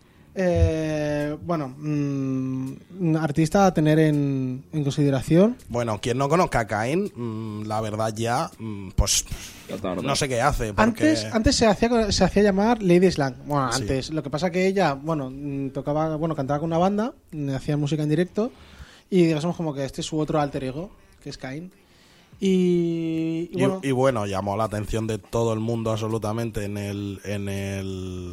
Eh, bueno, mm, artista a tener en, en consideración. Bueno, quien no conozca a Kain, mm, la verdad ya, mm, pues no sé qué hace. Porque... Antes, antes se hacía se hacía llamar Lady Slang. Bueno, Sí. antes. Lo que pasa que ella, bueno, mm, tocaba, bueno, cantaba con una banda, mm, hacía música en directo y digamos como que este es su otro alter ego, que es Kain. Y, y Y, bueno, y bueno, llamó la atención de todo el mundo absolutamente en el, en el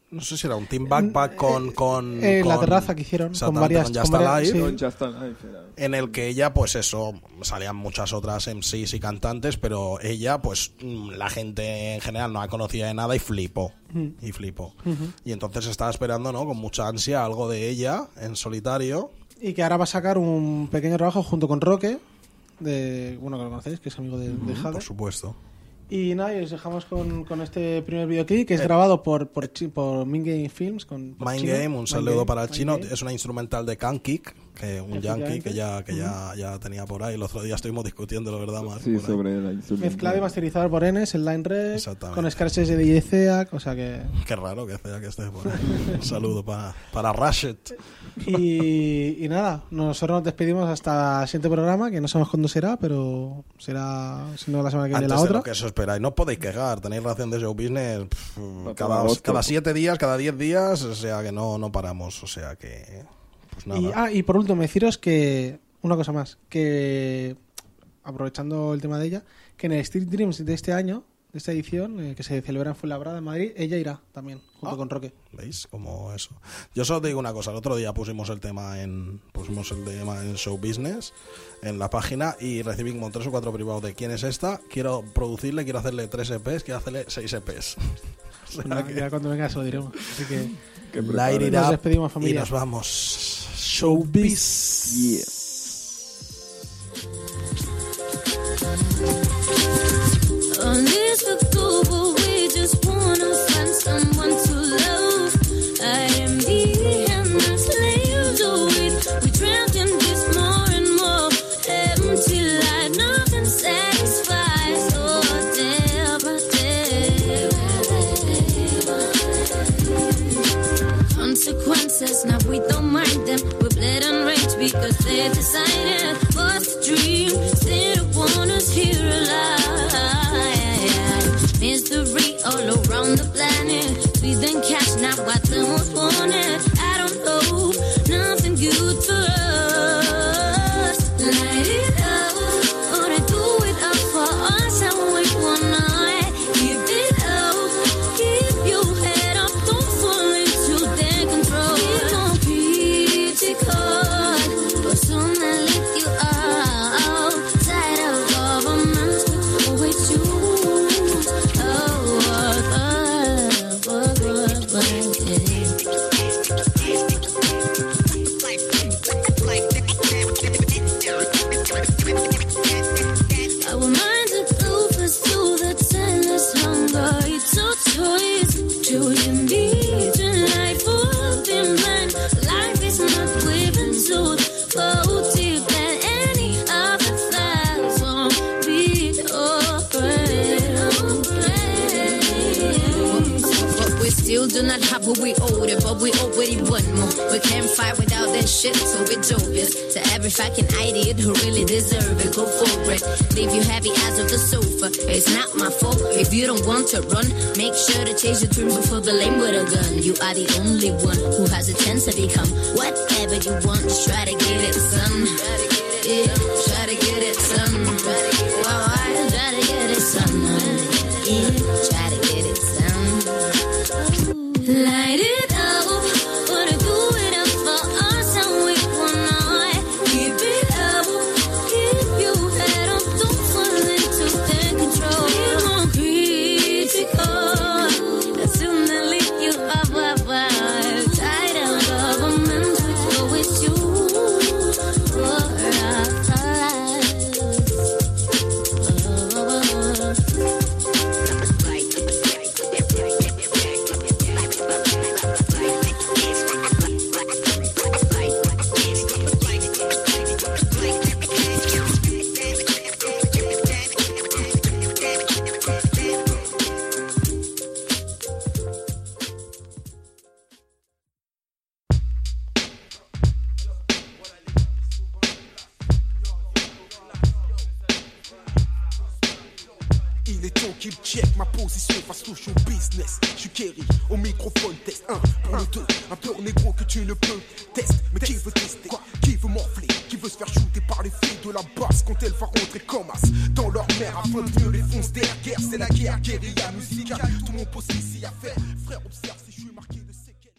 no sé si era un Team Backpack con... con, Eh, con la terraza que hicieron, con exactamente, varias- con Just con varias- Alive, sí. Con Just Alive era. en el que ella, pues eso, salían muchas otras M Cs y cantantes, pero ella, pues mm, la gente en general no la conocía de nada y flipó, Mm. y flipó. Ujú. Y entonces estaba esperando, ¿no?, con mucha ansia algo de ella en solitario. Y que ahora va a sacar un pequeño trabajo junto con Roque, de, bueno, que lo conocéis, que es amigo de, de Jade. Por supuesto. Y nada, y os dejamos con, con este primer videoclip que es grabado por, por, chi- por Mind Game Films. Con, por Mind chino. Game, un Mind saludo Game, para el Mind chino. Game. Es una instrumental de Can Kick, que un yankee Efectivamente. que ya que ya, ya tenía por ahí. El otro día estuvimos discutiendo, la verdad, más. Sí, por ahí. sobre la instrumentación. Mezclado y masterizado por Enes, el Line Rec, Exactamente. con scratches de D J Ceac, o sea que... Qué raro que sea que esté por ahí. Un saludo para, para Rashet. Y, y nada, nosotros nos despedimos hasta el siguiente programa, que no sabemos cuándo será, pero será, si no, la semana que viene Antes la de otra. lo que eso esperáis. No os podéis quejar. Tenéis ración de show business pff, todo cada, agosto. cada siete días, cada diez días. O sea que no, no paramos. O sea que... Pues nada. Y, ah, y por último, deciros que, una cosa más, que aprovechando el tema de ella, que en el Street Dreams de este año, de esta edición, eh, que se celebra en Fuenlabrada, en Madrid, ella irá también, junto Ah. con Roque. ¿Veis? Como eso. Yo solo te digo una cosa. El otro día pusimos el tema en pusimos el tema en Show Business en la página y recibí como tres o cuatro privados de quién es esta. Quiero producirle, quiero hacerle tres E Pes, quiero hacerle seis E Pes. O sea Nada, que- ya cuando venga se lo diremos. Así que Que Light it nos up despedimos, y familia. nos vamos. Showbiz. Yeah. On this October, we just wanna find someone to love. I am the and slave to it. We dreamt in this more and more. Empty life, nothing satisfies. Oh, day by day. Consequences, now we don't mind them. We bled and rage because they decided what's the dream. They don't want us here alive. Mystery all around the planet. We then catch not what the most wanted. I don't know, nothing good for us. Light it up, wanna do it up for us and wait one night. Give it up, keep your head up, don't fall into their control. Keep on critical, but soon they lift you up. Tired of government, always you. Our minds are close to the endless hunger. It's so choice, trillion beats in life for thin blind. Life is not given so faulty than any other facts won't be But we still do not have what we owed it, but we already want more. We can't fight without that shit, so it's obvious to every fucking idiot who really deserve it. Go for it, leave you heavy as of the sofa. It's not my fault if you don't want to run. Make sure to chase your dream before the lame with a gun. You are the only one who has a chance to become whatever you want. Just try to get it, son. Yeah, try to get it, son. Wow, I try to get it, son. Yeah, try to get it, son. Light it up, wanna do it up for us and wait one night. Keep it up, keep your head up, don't fall into their control. Keep on critical, assume they lift you up, up, up. Tired of government, which always choose for our lives. Il est temps qu'il check ma position face au show business. Je suis Kerry, au microphone test. Un pour le deux, un pur négro que tu ne peux tester. Mais qui veut tester? Quoi? Qui veut morfler? Qui veut se faire shooter par les filles de la basse quand elle va rentrer comme as dans leur mère afin de mieux les foncer derrière? C'est la guerre, guérilla musicale. Tout mon poste ici à faire. Frère, observe si je suis marqué.